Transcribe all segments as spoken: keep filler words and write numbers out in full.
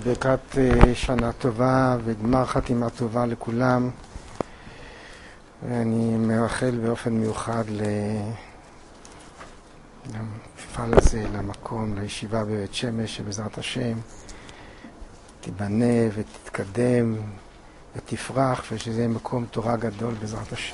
בברכת שנה טובה וגמר חתימה טובה לכולם. ואני מאחל באופן מיוחד למפעל הזה, למקום, לישיבה בבית שמש, שבעזרת השם תיבנה ותתקדם ותפרח, ושזה יהיה מקום תורה גדול בעזרת השם.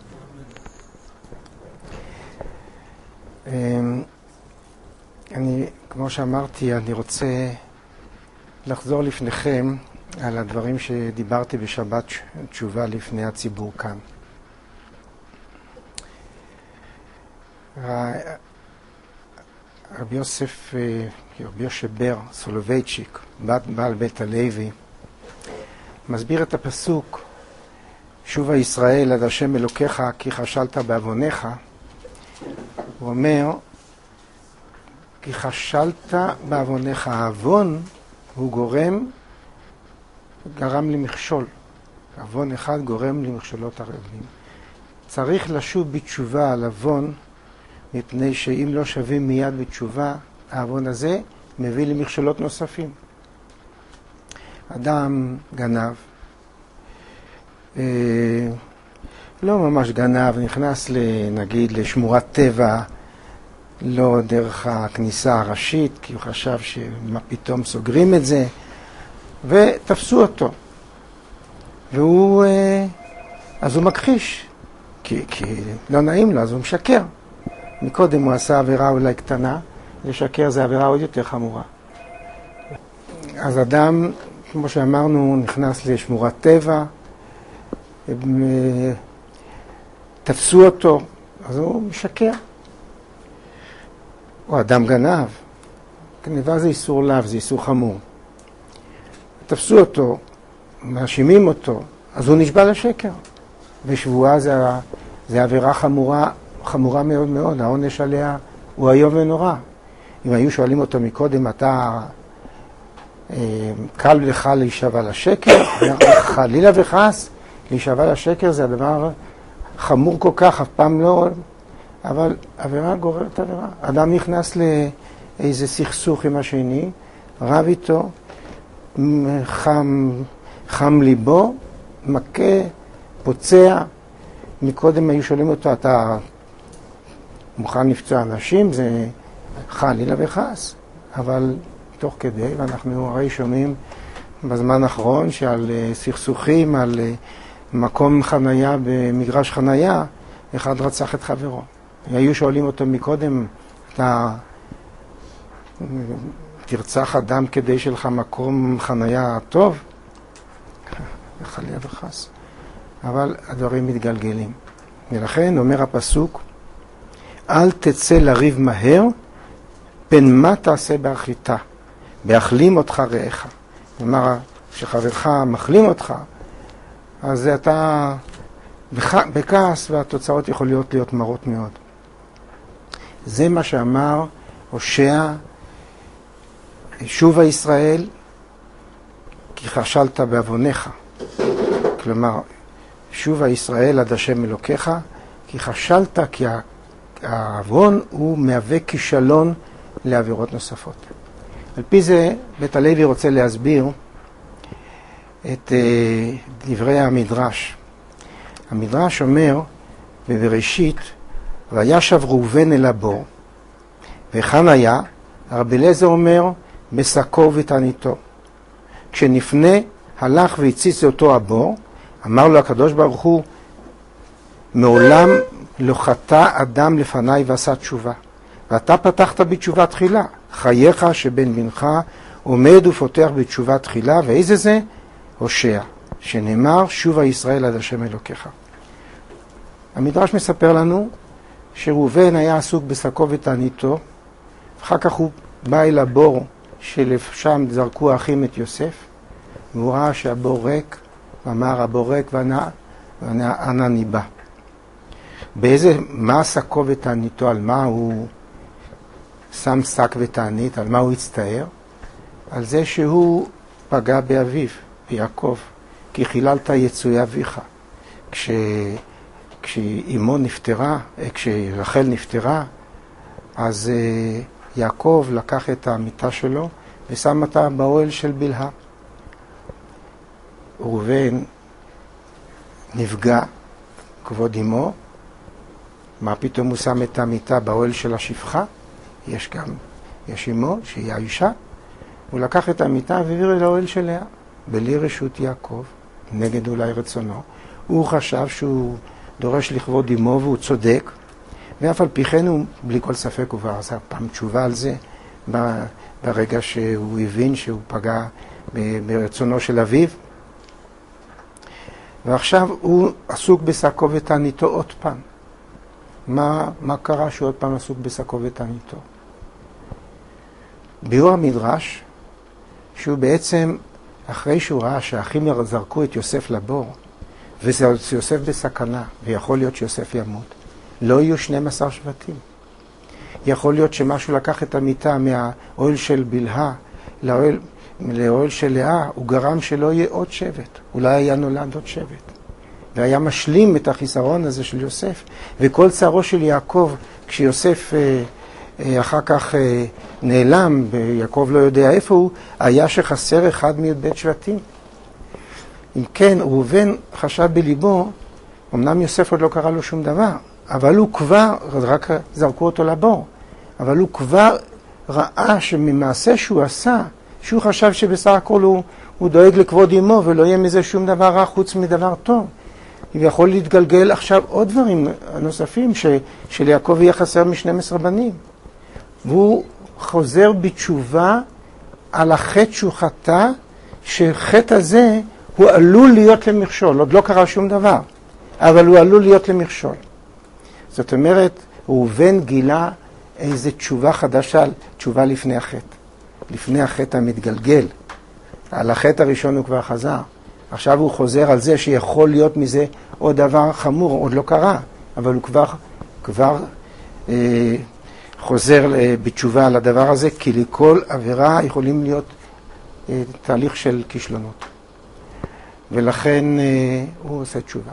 אני, כמו שאמרתי, אני רוצה לחזור לפניכם על הדברים שדיברתי בשבת תשובה לפני הציבור כאן. רבי יוסף, רבי יוסף בר סולובייצ'יק, בעל בית הלוי, מסביר את הפסוק שובה ישראל עד השם אלוקיך כי חשלת בעווניך. הוא אומר כי חשלת בעווניך, העוון הוא גורם, גרם למכשול. עוון אחד גורם למכשולות הרבים. צריך לשוב בתשובה על עוון, מפני שאם לא שווים מיד בתשובה, העוון הזה מביא למכשולות נוספים. אדם גנב, אה, לא ממש גנב, נכנס נגיד לשמורת טבע, לא דרך הכניסה הראשית, כי הוא חשב שמה פתאום סוגרים את זה, ותפסו אותו. והוא, אז הוא מכחיש, כי, כי לא נעים לו, אז הוא משקר. מקודם הוא עשה עבירה אולי קטנה, לשקר זה עבירה עוד יותר חמורה. אז אדם, כמו שאמרנו, נכנס לשמורת טבע, תפסו אותו, אז הוא משקר. או אדם גנב, גניבה זה איסור לאו, זה איסור חמור. תפסו אותו, מאשימים אותו, אז הוא נשבע לשקר. ושבועה זה, זה עבירה חמורה, חמורה מאוד מאוד, העונש עליה הוא איום ונורא. אם היו שואלים אותו מקודם, אתה אה, קל לך להישבע לשקר, חלילה וחס, להישבע לשקר זה הדבר חמור כל כך, אף פעם לא, אבל עבירה גוררת עבירה. אדם נכנס לאיזה סכסוך עם השני, רב איתו, חם, חם ליבו, מכה, פוצע. מקודם היו שואלים אותו, אתה מוכן לפצוע אנשים? זה חלילה וחס. אבל תוך כדי, ואנחנו הרי שומעים בזמן האחרון שעל סכסוכים, על מקום חנייה במגרש חנייה, אחד רצח את חברו. היו שואלים אותו מקודם, אתה תרצח אדם כדי שלך מקום חנייה טוב? חלילה וחס. אבל הדברים מתגלגלים. ולכן אומר הפסוק, אל תצא לריב מהר, פן מה תעשה באחליתה, באכלים אותך רעך. כלומר, כשחברך מחלים אותך, אז אתה בכעס והתוצאות יכולות להיות מרות מאוד. זה מה שאמר הושע, שובה ישראל כי חשלת בעווניך. כלומר, שובה ישראל עד השם אלוקיך כי חשלת, כי העוון הוא מהווה כישלון לעבירות נוספות. על פי זה בית הלוי רוצה להסביר את דברי המדרש. המדרש אומר בבראשית, וישב ראובן אל הבור, וכאן היה, רבי אליעזר אומר, בשקו ותעניתו. כשנפנה הלך והציץ אותו הבור, אמר לו הקדוש ברוך הוא, מעולם לא חטא אדם לפניי ועשה תשובה, ואתה פתחת בתשובה תחילה, חייך שבן בנך עומד ופותח בתשובה תחילה, ואיזה זה? הושע, שנאמר שובה ישראל עד השם אלוקיך. המדרש מספר לנו שראובן היה עסוק בשקו ותעניתו, אחר כך הוא בא אל הבור שלשם זרקו האחים את יוסף, והוא ראה שהבור ריק, ואמר הבור ריק ואנה ניבא. באיזה, מה שקו ותעניתו, על מה הוא שם שק ותענית, על מה הוא הצטער? על זה שהוא פגע באביו, ביעקב, כי חיללת יצואי אביך. כש... כשאימו נפטרה, כשרחל נפטרה, אז יעקב לקח את המיטה שלו ושם אותה באוהל של בלהה. ראובן נפגע, כבוד אמו, מה פתאום הוא שם את המיטה באוהל של השפחה? יש גם, יש אמו שהיא האישה. הוא לקח את המיטה והעביר אל האוהל של לאה, בלי רשות יעקב, נגד אולי רצונו. הוא חשב שהוא דורש לכבוד אמו והוא צודק, ואף על פי כן הוא, בלי כל ספק, הוא כבר עשה פעם תשובה על זה, ברגע שהוא הבין שהוא פגע ברצונו של אביו. ועכשיו הוא עסוק בשקו ותעניתו עוד פעם. מה, מה קרה שהוא עוד פעם עסוק בשקו ותעניתו? ביאור המדרש, שהוא בעצם, אחרי שהוא ראה שהאחים זרקו את יוסף לבור, ויוסף בסכנה, ויכול להיות שיוסף ימות, לא יהיו שנים עשר שבטים. יכול להיות שמשהו לקח את המיטה מהאוהל של בלהה לאוהל, לאוהל של לאה, הוא גרם שלא יהיה עוד שבט. אולי היה נולד עוד שבט. והיה משלים את החיסרון הזה של יוסף. וכל צערו של יעקב, כשיוסף אה, אה, אחר כך אה, נעלם, ויעקב לא יודע איפה הוא, היה שחסר אחד מי"ב שבטים. אם כן, ראובן חשב בליבו, אמנם יוסף עוד לא קרא לו שום דבר, אבל הוא כבר, רק זרקו אותו לבור, אבל הוא כבר ראה שממעשה שהוא עשה, שהוא חשב שבסך הכל הוא, הוא דואג לכבוד אמו, ולא יהיה מזה שום דבר רע חוץ מדבר טוב. ויכול להתגלגל עכשיו עוד דברים נוספים, ש, שליעקב יהיה חסר מ-שנים עשר בנים. והוא חוזר בתשובה על החטא שהוא חטא, שחטא הזה הוא עלול להיות למכשול. עוד לא קרה שום דבר, אבל הוא עלול להיות למכשול. זאת אומרת, ראובן גילה איזו תשובה חדשה, תשובה לפני החטא. לפני החטא המתגלגל. על החטא הראשון הוא כבר חזר. עכשיו הוא חוזר על זה שיכול להיות מזה עוד דבר חמור, עוד לא קרה, אבל הוא כבר, כבר אה, חוזר בתשובה על הדבר הזה, כי לכל עבירה יכולים להיות אה, תהליך של כישלונות. ולכן אה, הוא עושה תשובה.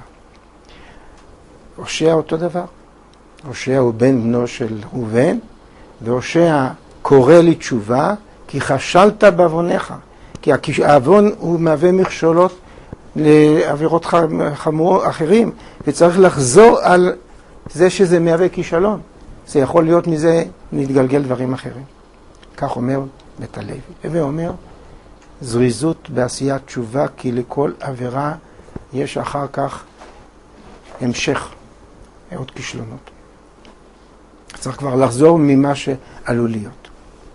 הושע אותו דבר. הושע הוא בן בנו של ראובן, והושע קורא לי תשובה, כי חשלת בעוונך. כי העוון הוא מהווה מכשולות לעבירות חמורות אחרים, וצריך לחזור על זה שזה מהווה כישלון. זה יכול להיות מזה להתגלגל דברים אחרים. כך אומר בית הלוי. ואומר, זריזות בעשיית תשובה, כי לכל עבירה יש אחר כך המשך, עוד כישלונות. צריך כבר לחזור ממה שעלול להיות.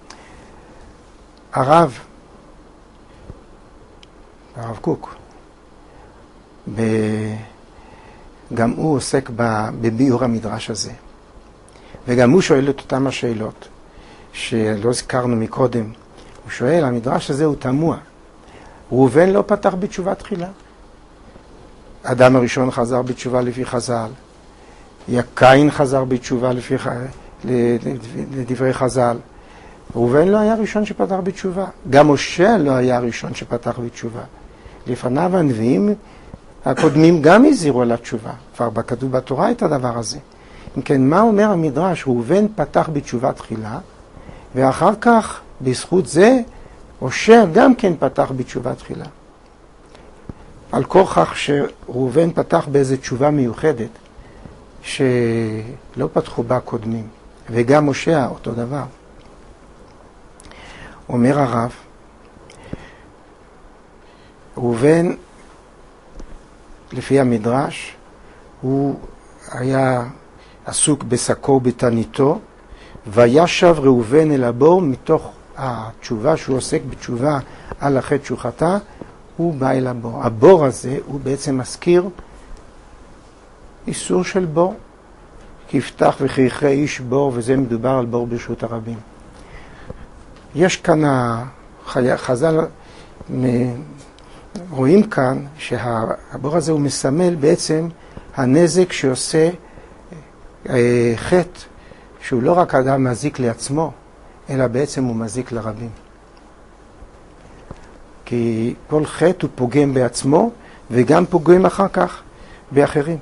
הרב, הרב קוק, ב... גם הוא עוסק בביאור המדרש הזה. וגם הוא שואל את אותם השאלות שלא זכרנו מקודם. הוא שואל, המדרש הזה הוא תמוה. ראובן לא פתח בתשובה תחילה. אדם הראשון חזר בתשובה לפי חז"ל. קין חזר בתשובה לפי, לדברי חז"ל. ראובן לא היה הראשון שפתח בתשובה. גם משה לא היה הראשון שפתח בתשובה. לפניו הנביאים הקודמים גם הזהירו על התשובה. כבר כתוב בתורה את הדבר הזה. אם כן, מה אומר המדרש? ראובן פתח בתשובה תחילה, ואחר כך, בזכות זה, הושע גם כן פתח בתשובה תחילה. על כוכך שראובן פתח באיזו תשובה מיוחדת, שלא פתחו בה קודמים, וגם הושע אותו דבר. אומר הרב, ראובן, לפי המדרש, הוא היה עסוק בשקו ובתעניתו, וישב ראובן אל הבור, מתוך התשובה שהוא עוסק בתשובה על החטא שהוא חטא, הוא בא אל הבור. הבור הזה הוא בעצם מזכיר איסור של בור. כי יפתח וכי יכרה איש בור, וזה מדובר על בור ברשות הרבים. יש כאן, חז"ל רואים כאן שהבור הזה הוא מסמל בעצם הנזק שעושה חטא, שהוא לא רק אדם מזיק לעצמו, אלא בעצם הוא מזיק לרבים. כי כל חטא הוא פוגם בעצמו, וגם פוגם אחר כך באחרים.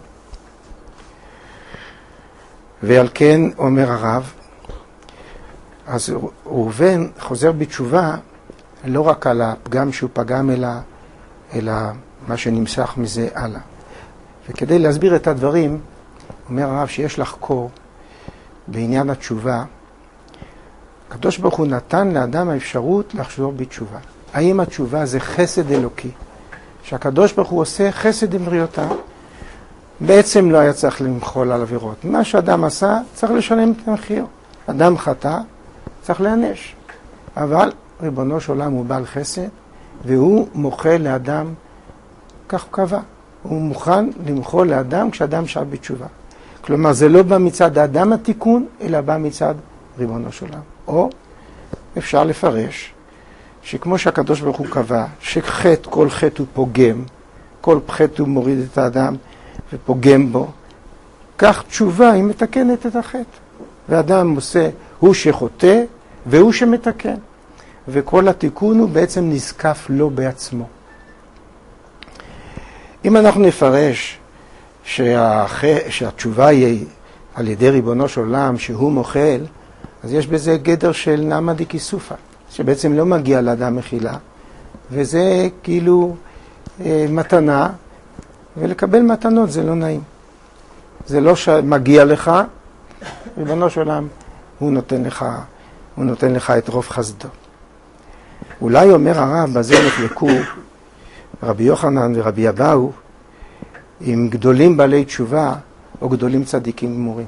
ועל כן אומר הרב, אז ראובן חוזר בתשובה לא רק על הפגם שהוא פגם, אלא, אלא מה שנמשך מזה הלאה. וכדי להסביר את הדברים, אומר הרב שיש לחקור בעניין התשובה, הקדוש ברוך הוא נתן לאדם האפשרות לחזור בתשובה. האם התשובה זה חסד אלוקי? שהקדוש ברוך הוא עושה חסד עם בריאותיו, בעצם לא היה צריך למחול על עבירות. מה שאדם עשה, צריך לשלם את המחיר. אדם חטא, צריך להענש. אבל ריבונו של עולם הוא בעל חסד, והוא מוחל לאדם, כך הוא קבע. הוא מוכן למחול לאדם כשאדם שב בתשובה. כלומר, זה לא בא מצד האדם התיקון, אלא בא מצד ריבונו של עולם. או אפשר לפרש שכמו שהקדוש ברוך הוא קבע, שחטא, כל חטא הוא פוגם, כל חטא הוא מוריד את האדם ופוגם בו, כך תשובה היא מתקנת את החטא. ואדם עושה, הוא שחוטא והוא שמתקן. וכל התיקון הוא בעצם נזקף לו בעצמו. אם אנחנו נפרש שהח... שהתשובה היא על ידי ריבונו של עולם, שהוא מוחל, אז יש בזה גדר של נעמה דקיסופה, שבעצם לא מגיע לאדם מחילה, וזה כאילו אה, מתנה, ולקבל מתנות זה לא נעים. זה לא שמגיע לך, ריבונו של עולם, הוא נותן לך, הוא נותן לך את רוב חסדו. אולי אומר הרב, בזה נחלקו רבי יוחנן ורבי אבאו, עם גדולים בעלי תשובה או גדולים צדיקים גמורים.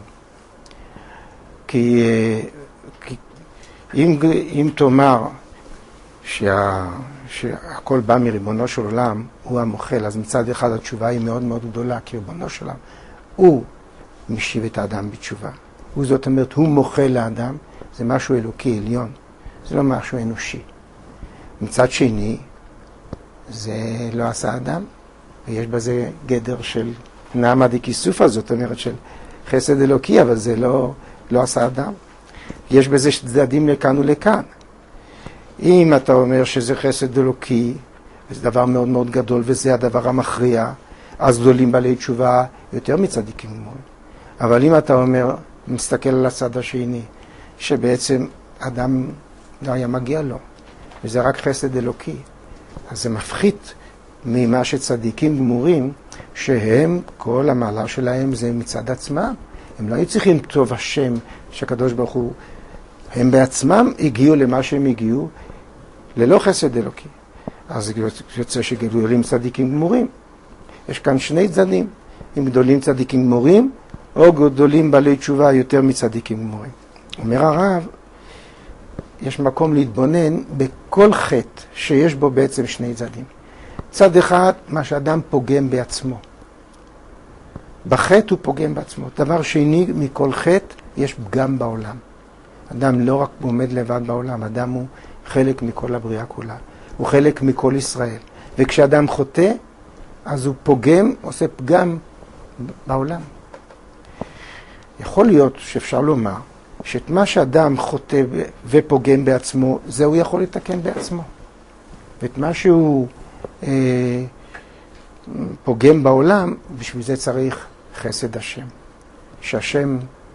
כי, כי אם, אם תאמר שה, שהכל בא מריבונו של עולם, הוא המוחל, אז מצד אחד התשובה היא מאוד מאוד גדולה, כי ריבונו של עולם, הוא משיב את האדם בתשובה. הוא זאת אומרת, הוא מוחל לאדם, זה משהו אלוקי, עליון, זה לא משהו אנושי. מצד שני, זה לא עשה אדם, ויש בזה גדר של נעמה דקיסופה, זאת אומרת של חסד אלוקי, אבל זה לא, לא עשה אדם. יש בזה צדדים לכאן ולכאן. אם אתה אומר שזה חסד אלוקי, זה דבר מאוד מאוד גדול, וזה הדבר המכריע, אז גדולים בעלי תשובה יותר מצדיקים גמורים. אבל אם אתה אומר, מסתכל על הצד השני, שבעצם אדם לא היה מגיע לו, וזה רק חסד אלוקי, אז זה מפחית ממה שצדיקים גמורים, שהם, כל המעלה שלהם זה מצד עצמם. הם לא היו צריכים טוב השם שהקדוש ברוך הוא, הם בעצמם הגיעו למה שהם הגיעו, ללא חסד אלוקי. אז יוצא שגדולים צדיקים גמורים. יש כאן שני צדדים, אם גדולים צדיקים גמורים, או גדולים בעלי תשובה יותר מצדיקים גמורים. אומר הרב, יש מקום להתבונן בכל חטא שיש בו בעצם שני צדדים. צד אחד, מה שאדם פוגם בעצמו. בחטא הוא פוגם בעצמו. דבר שני, מכל חטא יש פגם בעולם. אדם לא רק עומד לבד בעולם, אדם הוא חלק מכל הבריאה כולה. הוא חלק מכל ישראל. וכשאדם חוטא, אז הוא פוגם, עושה פגם בעולם. יכול להיות שאפשר לומר, שאת מה שאדם חוטא ופוגם בעצמו, זה הוא יכול לתקן בעצמו. ואת מה שהוא אה, פוגם בעולם, בשביל זה צריך חסד השם. שהשם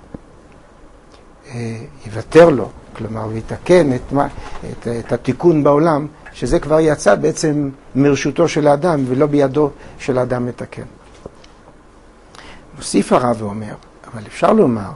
אה, יוותר לו, כלומר, הוא יתקן את, מה, את, את התיקון בעולם, שזה כבר יצא בעצם מרשותו של האדם, ולא בידו של האדם לתקן. מוסיף הרב ואומר, אבל אפשר לומר,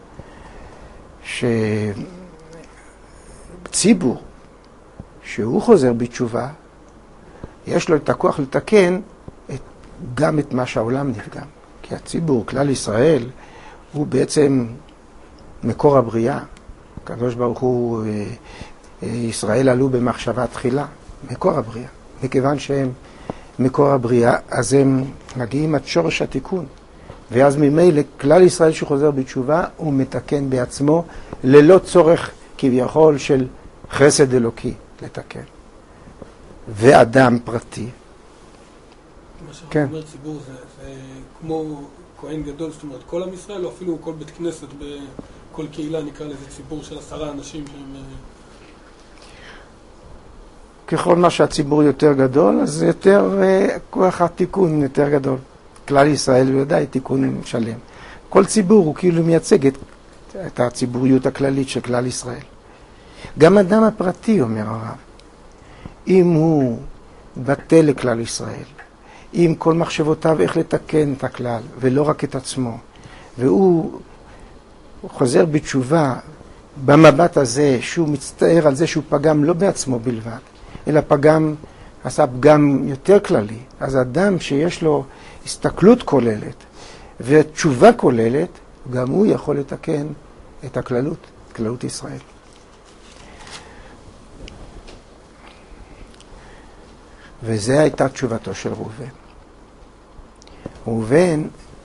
שציבור שהוא חוזר בתשובה, יש לו את הכוח לתקן את, גם את מה שהעולם נפגם. כי הציבור, כלל ישראל, הוא בעצם מקור הבריאה. הקדוש ברוך הוא, ישראל עלו במחשבה תחילה, מקור הבריאה. מכיוון שהם מקור הבריאה, אז הם מגיעים עד שורש התיקון. ואז ממילא כלל ישראל שחוזר בתשובה הוא מתקן בעצמו ללא צורך כביכול של חסד אלוקי לתקן. ואדם פרטי. מה שאתה אומר ציבור זה, זה כמו כהן גדול, זאת אומרת כל עם ישראל או אפילו כל בית כנסת בכל קהילה נקרא לזה ציבור של עשרה אנשים שהם... ככל מה שהציבור יותר גדול אז יותר כוח התיקון יותר גדול. כלל ישראל הוא יודע, תיקון שלם. כל ציבור הוא כאילו מייצג את, את הציבוריות הכללית של כלל ישראל. גם אדם הפרטי, אומר הרב, אם הוא בטל לכלל ישראל, עם כל מחשבותיו איך לתקן את הכלל, ולא רק את עצמו, והוא חוזר בתשובה במבט הזה, שהוא מצטער על זה שהוא פגם לא בעצמו בלבד, אלא פגם, עשה פגם יותר כללי. אז אדם שיש לו הסתכלות כוללת ותשובה כוללת, גם הוא יכול לתקן את הכללות, כללות ישראל. וזה הייתה תשובתו של ראובן. ראובן,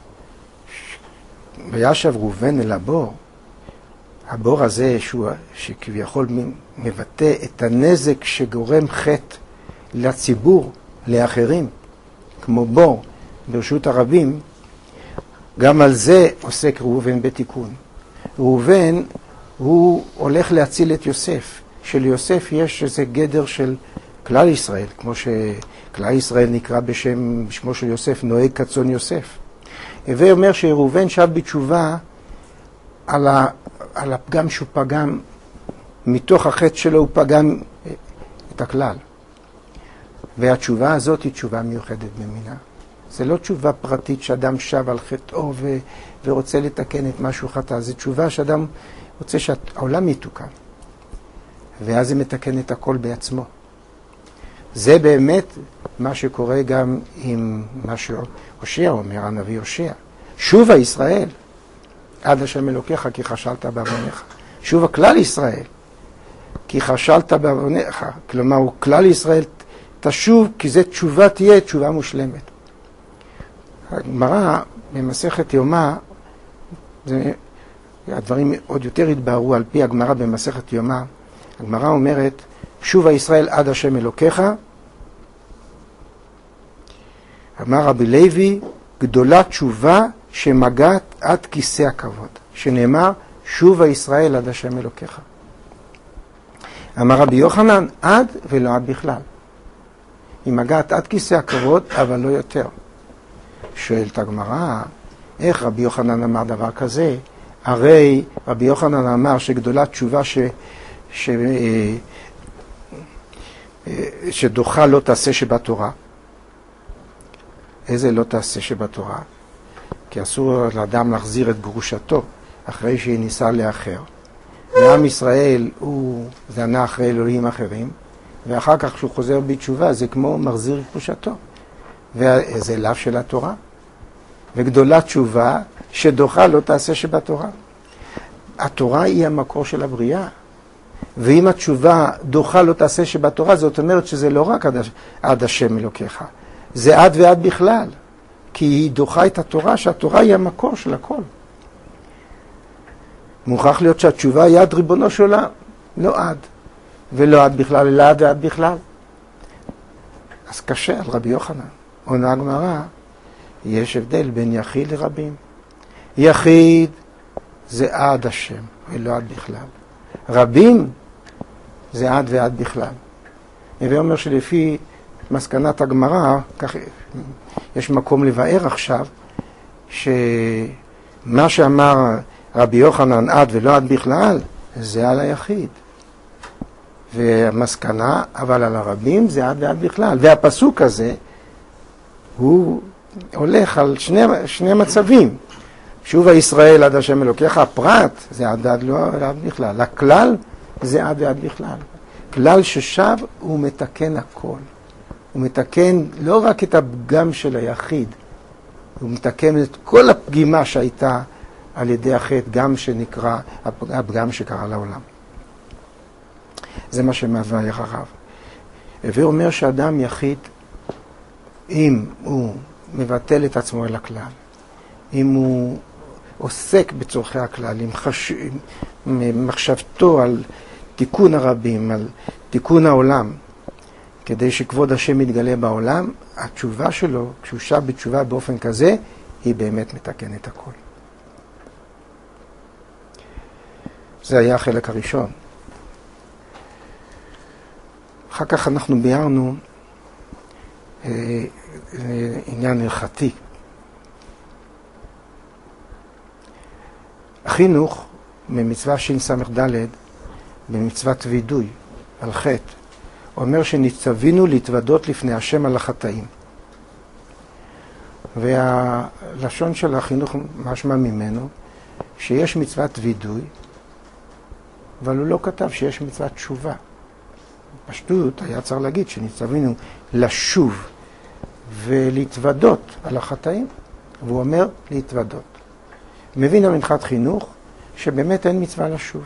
וישב ראובן אל הבור, הבור הזה שהוא, שכביכול מבטא את הנזק שגורם חטא לציבור, לאחרים, כמו בור ברשות הרבים, גם על זה עוסק ראובן בתיקון. ראובן הוא הולך להציל את יוסף. שליוסף יש איזה גדר של כלל ישראל, כמו שכלל ישראל נקרא בשם, בשמו של יוסף, נוהג כצאן יוסף. הווי אומר שראובן שב בתשובה על, ה, על הפגם שהוא פגם, מתוך החטא שלו הוא פגם את הכלל. והתשובה הזאת היא תשובה מיוחדת במינה. זה לא תשובה פרטית שאדם שב על חטאו ו, ורוצה לתקן את משהו חטא. זה תשובה שאדם רוצה שהעולם יתוקן. ואז זה מתקן את הכל בעצמו. זה באמת מה שקורה גם עם מה שהושע אומר, הנביא הושע. שובה ישראל, עד השם אלוקיך כי חשלת בעוונך. שובה כלל ישראל, כי חשלת בעוונך. כלומר, הוא כלל ישראל תשוב, כי זה תשובה תהיה תשובה מושלמת. הגמרא במסכת יומא, זה, הדברים עוד יותר התבהרו על פי הגמרא במסכת יומא. הגמרא אומרת, שובה ישראל עד השם אלוקיך. אמר רבי לוי, גדולה תשובה שמגעת עד כיסא הכבוד. שנאמר, שובה ישראל עד השם אלוקיך. אמר רבי יוחנן, עד ולא עד בכלל. היא מגעת עד כיסא הכבוד, אבל לא יותר. שואלת הגמרא, איך רבי יוחנן אמר דבר כזה? הרי רבי יוחנן אמר שגדולה תשובה ש... ש... שדוחה לא תעשה שבתורה. איזה לא תעשה שבתורה? כי אסור לאדם להחזיר את גרושתו אחרי שהיא ניסה לאחר. ועם ישראל הוא זנה אחרי אלוהים אחרים, ואחר כך כשהוא חוזר בתשובה זה כמו מחזיר גרושתו. וזה לאו של התורה. וגדולה תשובה שדוחה לא תעשה שבתורה. התורה היא המקור של הבריאה. ואם התשובה דוחה לא תעשה שבתורה, זאת אומרת שזה לא רק עד, עד השם אלוקיך, זה עד ועד בכלל, כי היא דוחה את התורה, שהתורה היא המקור של הכל. מוכרח להיות שהתשובה היא עד ריבונו של עולם, לא עד, ולא עד בכלל, אלא עד ועד בכלל. אז קשה על רבי יוחנן. עונה הגמרא, יש הבדל בין יחיד לרבים. יחיד זה עד השם, ולא עד בכלל. רבים זה עד ועד בכלל. הווי אומר שלפי מסקנת הגמרא, כך יש מקום לבאר עכשיו, שמה שאמר רבי יוחנן עד ולא עד בכלל, זה על היחיד. והמסקנה, אבל על הרבים זה עד ועד בכלל. והפסוק הזה, הוא הולך על שני, שני מצבים. שובה ישראל עד השם אלוקיך, הפרט זה עד עד לא עד בכלל. הכלל זה עד ועד בכלל. כלל ששב הוא מתקן הכל. הוא מתקן לא רק את הפגם של היחיד, הוא מתקן את כל הפגימה שהייתה על ידי החטא, גם שנקרא הפגם שקרה לעולם. זה מה שמבאר הרב. והוא אומר שאדם יחיד, אם הוא מבטל את עצמו אל הכלל, אם הוא עוסק בצורכי הכלל, עם, חש... עם מחשבתו על תיקון הרבים, על תיקון העולם, כדי שכבוד השם יתגלה בעולם, התשובה שלו, כשהוא שב בתשובה באופן כזה, היא באמת מתקנת הכל. זה היה החלק הראשון. אחר כך אנחנו ביארנו אה, אה, עניין הלכתי. החינוך במצווה שס"ד, במצוות וידוי על חטא, אומר שנצטווינו להתוודות לפני השם על החטאים. והלשון של החינוך משמע ממנו שיש מצוות וידוי, אבל הוא לא כתב שיש מצוות תשובה. פשטות היה צריך להגיד שנצטווינו לשוב ולהתוודות על החטאים, והוא אומר להתוודות. מבין המנחת חינוך שבאמת אין מצווה לשוב.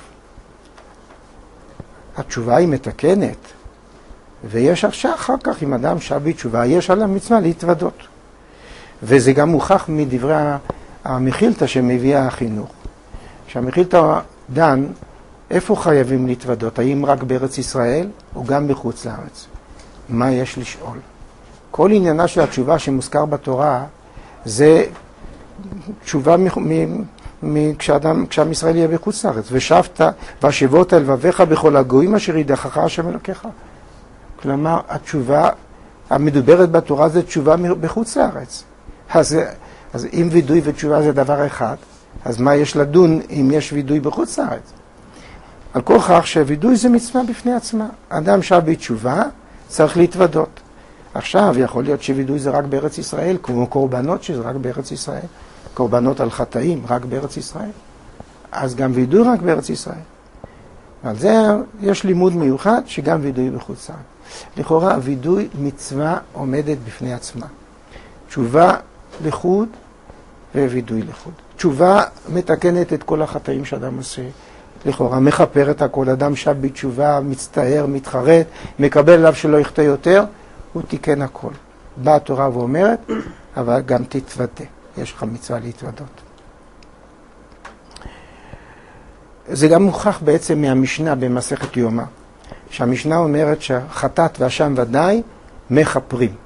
התשובה היא מתקנת, ויש עכשיו אחר כך, אם אדם שב בתשובה, יש עליו מצווה להתוודות. וזה גם מוכח מדברי המחילתא שמביאה החינוך. שהמחילתא דן, איפה חייבים להתוודות? האם רק בארץ ישראל או גם בחוץ לארץ? מה יש לשאול? כל עניינה של התשובה שמוזכר בתורה, זה תשובה מ... מ... מ... כשאדם, כשעם ישראל יהיה בחוץ לארץ. ושבת והשבות אל לבביך בכל הגויים אשר ידחך השם אלוקיך. כלומר, התשובה המדוברת בתורה זה תשובה בחוץ לארץ. אז, אז אם וידוי ותשובה זה דבר אחד, אז מה יש לדון אם יש וידוי בחוץ לארץ? על כל כך שווידוי זה מצווה בפני עצמה. אדם שב בתשובה צריך להתוודות. עכשיו יכול להיות שווידוי זה רק בארץ ישראל, כמו קורבנות שזה רק בארץ ישראל. קורבנות על חטאים רק בארץ ישראל. אז גם וידוי רק בארץ ישראל. על זה יש לימוד מיוחד שגם וידוי בחוץ לארץ. לכאורה הווידוי מצווה עומדת בפני עצמה. תשובה לחוד ווידוי לחוד. תשובה מתקנת את כל החטאים שאדם עושה. לכאורה מכפר את הכל. אדם שב בתשובה, מצטער, מתחרט, מקבל עליו שלא יחטא יותר, הוא תיקן הכל. באה התורה ואומרת, אבל גם תתוודה. יש לך מצווה להתוודות. זה גם מוכח בעצם מהמשנה במסכת יומא. שהמשנה אומרת שהחטאת והאשם ודאי מכפרים.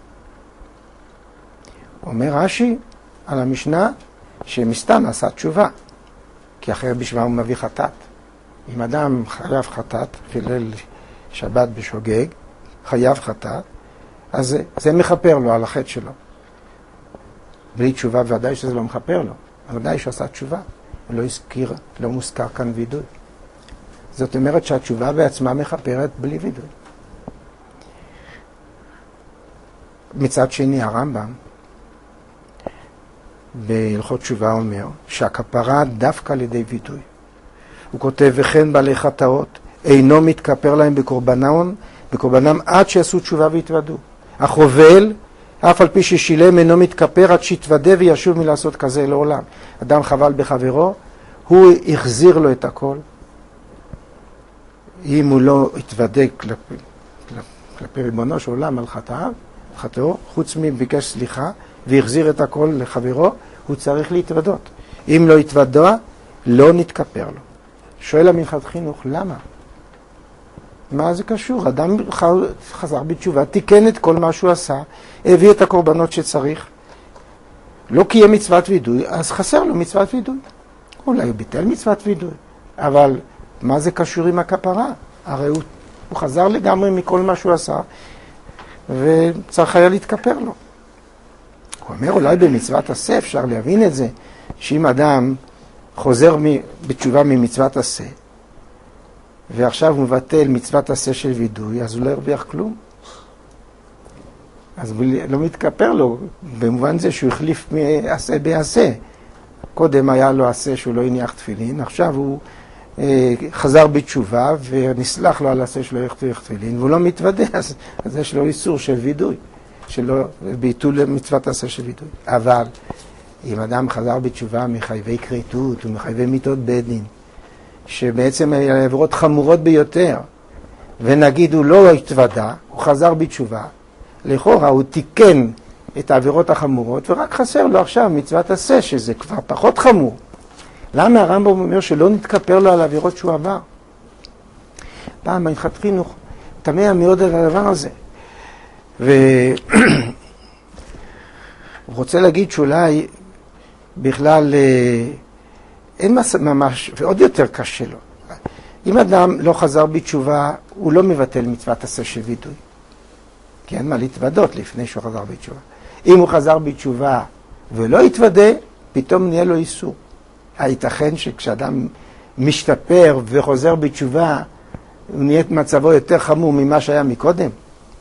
אומר רש"י על המשנה שמסתם עשה תשובה, כי אחרי בשביל הוא מביא חטאת. אם אדם חייב חטאת, פילל שבת בשוגג, חייב חטאת, אז זה, זה מכפר לו על החטא שלו. בלי תשובה ודאי שזה לא מכפר לו, ודאי שעשה תשובה, לא הזכיר, לא מוזכר כאן וידוי. זאת אומרת שהתשובה בעצמה מכפרת בלי וידוי. מצד שני הרמב"ם בהלכות תשובה אומר שהכפרה דווקא על ידי וידוי. הוא כותב וכן בעלי חטאות אינו מתכפר להם בקורבנם, בקורבנם עד שיעשו תשובה והתוודו. החובל אף על פי ששילם אינו מתכפר עד שיתוודה וישוב מלעשות כזה לעולם. אדם חבל בחברו, הוא החזיר לו את הכל. אם הוא לא התוודה כלפי, כלפי ריבונו של עולם על חטאיו, חטאו, חוץ מביקש סליחה והחזיר את הכל לחברו, הוא צריך להתוודות. אם לא התוודה, לא נתכפר לו. שואל המנחת חינוך, למה? מה זה קשור? אדם חזר בתשובה, תיקן את כל מה שהוא עשה, הביא את הקורבנות שצריך, לא קיים מצוות וידוי, אז חסר לו מצוות וידוי. אולי הוא ביטל מצוות וידוי, אבל מה זה קשור עם הכפרה? הרי הוא, הוא חזר לגמרי מכל מה שהוא עשה, וצריך היה להתכפר לו. הוא אומר, אולי במצוות עשה אפשר להבין את זה, שאם אדם חוזר בתשובה ממצוות עשה, ועכשיו הוא מבטל מצוות עשה של וידוי, אז הוא לא הרוויח כלום. אז הוא לא מתכפר לו, במובן זה שהוא החליף מעשה בעשה. קודם היה לו עשה שהוא לא הניח תפילין, עכשיו הוא אה, חזר בתשובה ונסלח לו על עשה שלא יחתוך תפילין, והוא לא מתוודה, אז, אז יש לו איסור של וידוי, שלא ביטול מצוות עשה של וידוי. אבל אם אדם חזר בתשובה מחייבי כריתות ומחייבי מיתות בית דין, שבעצם העבירות חמורות ביותר, ונגיד הוא לא התוודה, הוא חזר בתשובה, לכאורה הוא תיקן את העבירות החמורות, ורק חסר לו עכשיו מצוות עשה, שזה כבר פחות חמור. למה הרמב"ם אומר שלא נתכפר לו על העבירות שהוא עבר? פעם מנחת חינוך תמה מאוד על הדבר הזה. והוא רוצה להגיד שאולי בכלל אין ממש, ועוד יותר קשה לו. אם אדם לא חזר בתשובה, הוא לא מבטל מצוות עשה של וידוי. כי אין מה להתוודות לפני שהוא חזר בתשובה. אם הוא חזר בתשובה ולא יתוודה, פתאום נהיה לו איסור. הייתכן שכשאדם משתפר וחוזר בתשובה, הוא נהיה מצבו יותר חמור ממה שהיה מקודם.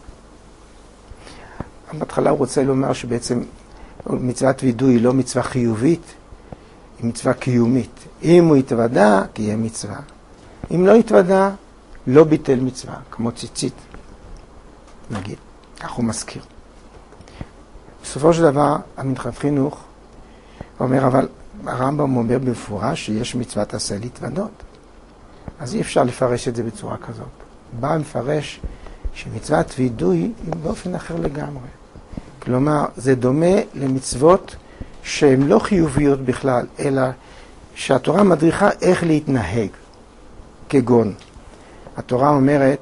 בהתחלה הוא רוצה לומר שבעצם מצוות וידוי היא לא מצווה חיובית, היא מצווה קיומית. אם הוא יתוודע, תהיה מצווה. אם לא יתוודע, לא ביטל מצווה, כמו ציצית, נגיד. כך הוא מזכיר. בסופו של דבר, המדחף חינוך אומר, אבל הרמב"ם אומר במפורש שיש מצוות עשה להתוודות. אז אי אפשר לפרש את זה בצורה כזאת. בא מפרש שמצוות וידוי היא באופן אחר לגמרי. כלומר, זה דומה למצוות שהן לא חיוביות בכלל, אלא שהתורה מדריכה איך להתנהג, כגון. התורה אומרת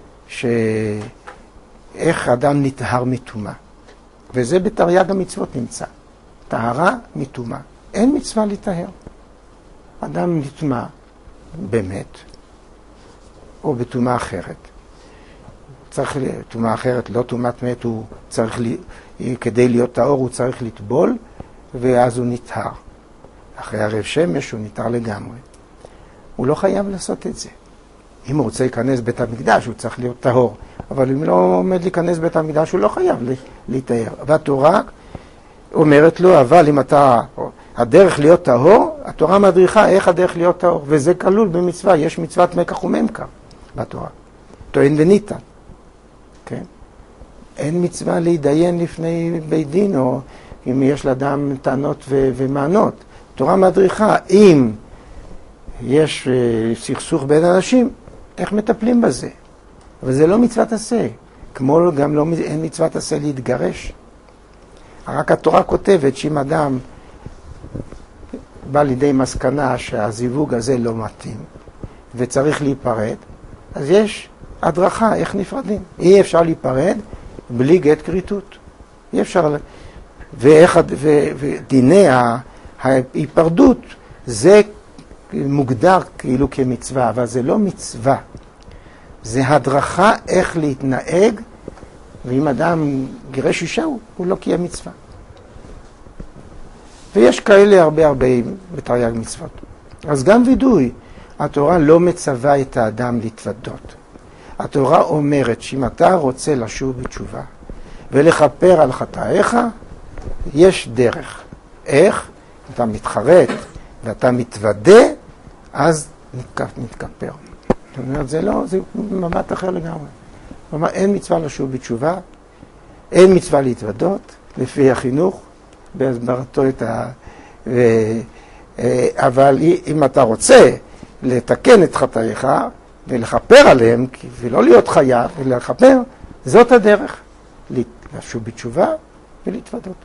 שאיך אדם נטהר מטומאה, וזה בתרי"ג המצוות נמצא. טהרה מטומאה. אין מצווה לטהר. אדם נטמא באמת, או בטומאה אחרת. צריך, טומאה אחרת, לא טומאת מת, הוא צריך, כדי להיות טהור הוא צריך לטבול, ואז הוא נטהר. אחרי ערב שמש הוא נטהר לגמרי. הוא לא חייב לעשות את זה. אם הוא רוצה להיכנס בית המקדש, הוא צריך להיות טהור. אבל אם לא עומד להיכנס בית המקדש, הוא לא חייב להתאר. והתורה אומרת לו, אבל אם אתה, הדרך להיות טהור, התורה מדריכה איך הדרך להיות טהור. וזה כלול במצווה, יש מצוות מקח וממכר בתורה. טוען וניתן. כן? אין מצווה להידיין לפני בית דין, או אם יש לאדם טענות ו- ומענות. תורה מדריכה, אם יש סכסוך בין אנשים, איך מטפלים בזה? אבל זה לא מצוות עשה. כמו גם לא, אין מצוות עשה להתגרש. רק התורה כותבת שאם אדם בא לידי מסקנה שהזיווג הזה לא מתאים וצריך להיפרד, אז יש הדרכה איך נפרדים. אי אפשר להיפרד בלי גט כריתות. אי אפשר, ואיך, ו, ודיני ההיפרדות זה מוגדר כאילו כמצווה, אבל זה לא מצווה. זה הדרכה איך להתנהג, ואם אדם גירש אישה, הוא, הוא לא קיים מצווה. ויש כאלה הרבה הרבה בתרי"ג מצוות. אז גם וידוי, התורה לא מצווה את האדם להתוודות. התורה אומרת שאם אתה רוצה לשוב בתשובה ולכפר על חטאיך, יש דרך. איך? אתה מתחרט ואתה מתוודה, אז נתכפר. זאת אומרת, זה לא, זה מבט אחר לגמרי. כלומר, אין מצווה לשוב בתשובה, אין מצווה להתוודות, לפי החינוך, בהסברתו את ה... ו... אבל אם אתה רוצה לתקן את חטאיך ולכפר עליהם, ולא להיות חייב, ולכפר, זאת הדרך. לשוב בתשובה ולהתוודות.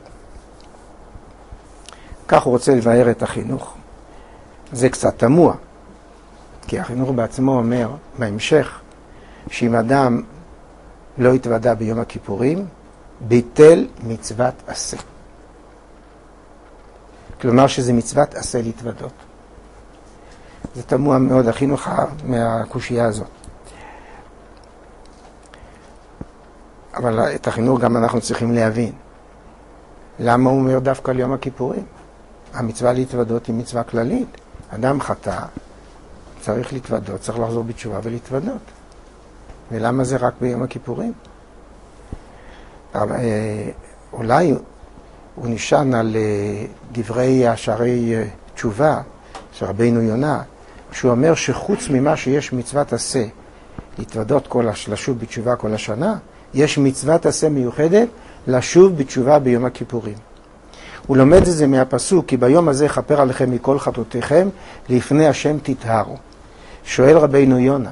כך הוא רוצה לבאר את החינוך. זה קצת תמוה, כי החינוך בעצמו אומר, בהמשך, שאם אדם לא התוודע ביום הכיפורים, ביטל מצוות עשה. כלומר שזה מצוות עשה להתוודות. זה תמוה מאוד החינוך מהקושייה הזאת. אבל את החינוך גם אנחנו צריכים להבין. למה הוא אומר דווקא על יום הכיפורים? המצווה להתוודות היא מצווה כללית. אדם חטא, צריך להתוודות, צריך לחזור בתשובה ולהתוודות. ולמה זה רק ביום הכיפורים? אולי הוא נשען על דברי השערי תשובה של רבינו יונה, שהוא אומר שחוץ ממה שיש מצוות עשה, להתוודות כל הש... לשוב בתשובה כל השנה, יש מצוות עשה מיוחדת לשוב בתשובה ביום הכיפורים. הוא לומד את זה מהפסוק, כי ביום הזה יכפר עליכם מכל חטאותיכם, לפני השם תטהרו. שואל רבינו יונה,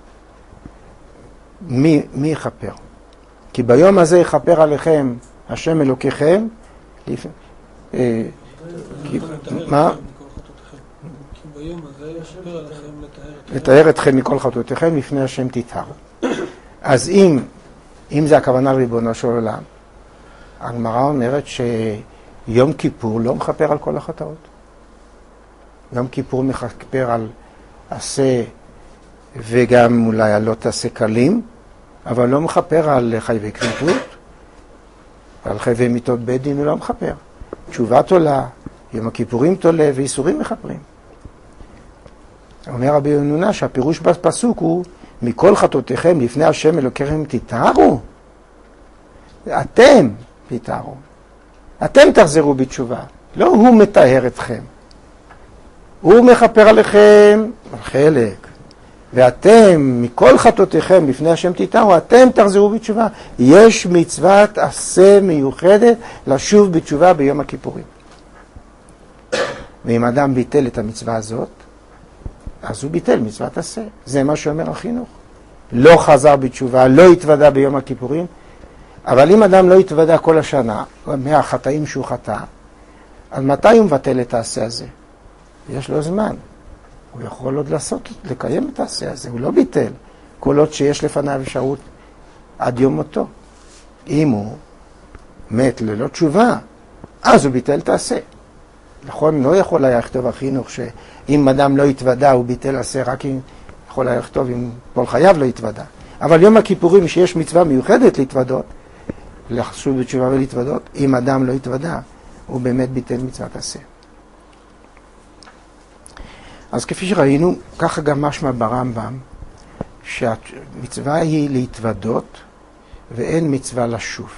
מי, מי יכפר? כי ביום הזה יכפר עליכם השם אלוקיכם, לפ... אה, כי... מה? כי ביום הזה יכפר עליכם לתאר אתכם מכל חטאותיכם, לפני השם תטהרו. אז אם, אם זה הכוונה לריבונו של עולם, הגמרא אומרת שיום כיפור לא מכפר על כל החטאות. יום כיפור מכפר על עשה וגם אולי על לא תעשה קלים, אבל לא מכפר על חייבי כריתות, על חייבי מיתות בית דין הוא לא מכפר. תשובה תולה, יום הכיפורים תולה ואיסורים מכפרים. אומר רבי יונונה שהפירוש בפסוק הוא מכל חטאותיכם לפני השם אלוקיכם תתארו. אתם תתארו. אתם תחזרו בתשובה. לא הוא מטהר אתכם. הוא מכפר עליכם על חלק. ואתם, מכל חטאותיכם לפני השם תתארו, אתם תחזרו בתשובה. יש מצוות עשה מיוחדת לשוב בתשובה ביום הכיפורים. ואם אדם ביטל את המצווה הזאת, אז הוא ביטל מצוות עשה. זה מה שאומר החינוך. לא חזר בתשובה, לא התוודה ביום הכיפורים, אבל אם אדם לא התוודה כל השנה, מהחטאים שהוא חטא, אז מתי הוא מבטל את העשה הזה? יש לו זמן. הוא יכול עוד לעשות, לקיים את העשה הזה, הוא לא ביטל. כל עוד שיש לפניו אפשרות עד יום מותו. אם הוא מת ללא תשובה, אז הוא ביטל את העשה. נכון, לא יכול היה לכתוב החינוך שאם אדם לא התוודה הוא ביטל עשה, רק אם יכול היה לכתוב אם כל חייו לא התוודה. אבל יום הכיפורים שיש מצווה מיוחדת להתוודות, לחשוב בתשובה ולהתוודות, אם אדם לא התוודה, הוא באמת ביטל מצוות עשה. אז כפי שראינו, ככה גם משמע ברמב"ם, שהמצווה היא להתוודות ואין מצווה לשוב.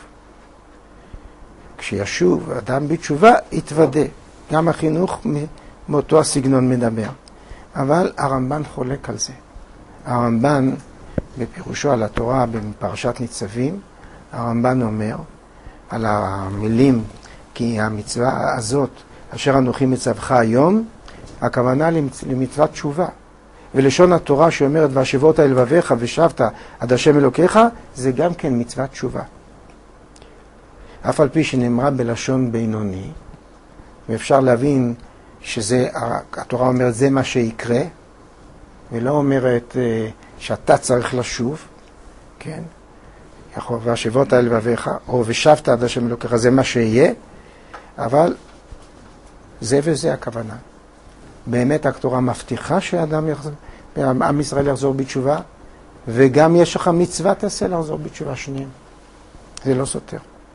כשישוב אדם בתשובה, יתוודה. גם החינוך מאותו הסגנון מדבר. אבל הרמב"ן חולק על זה. הרמב"ן, בפירושו על התורה בפרשת ניצבים, הרמב"ן אומר על המילים, כי המצווה הזאת, אשר אנוכי מצווך היום, הכוונה למצוות תשובה. ולשון התורה שאומרת, והשבות אל לבביך ושבת עד השם אלוקיך, זה גם כן מצוות תשובה. אף על פי שנאמרה בלשון בינוני, ואפשר להבין שזה, התורה אומרת, זה מה שיקרה, ולא אומרת שאתה צריך לשוב, כן? והשבות אל לבביך, או ושבת עד השם אלוקיך, זה מה שיהיה, אבל זה וזה הכוונה. באמת התורה מבטיחה שאדם יחזור, עם ישראל יחזור בתשובה, וגם יש לך מצווה תעשה לחזור בתשובה שניהם. זה לא סותר.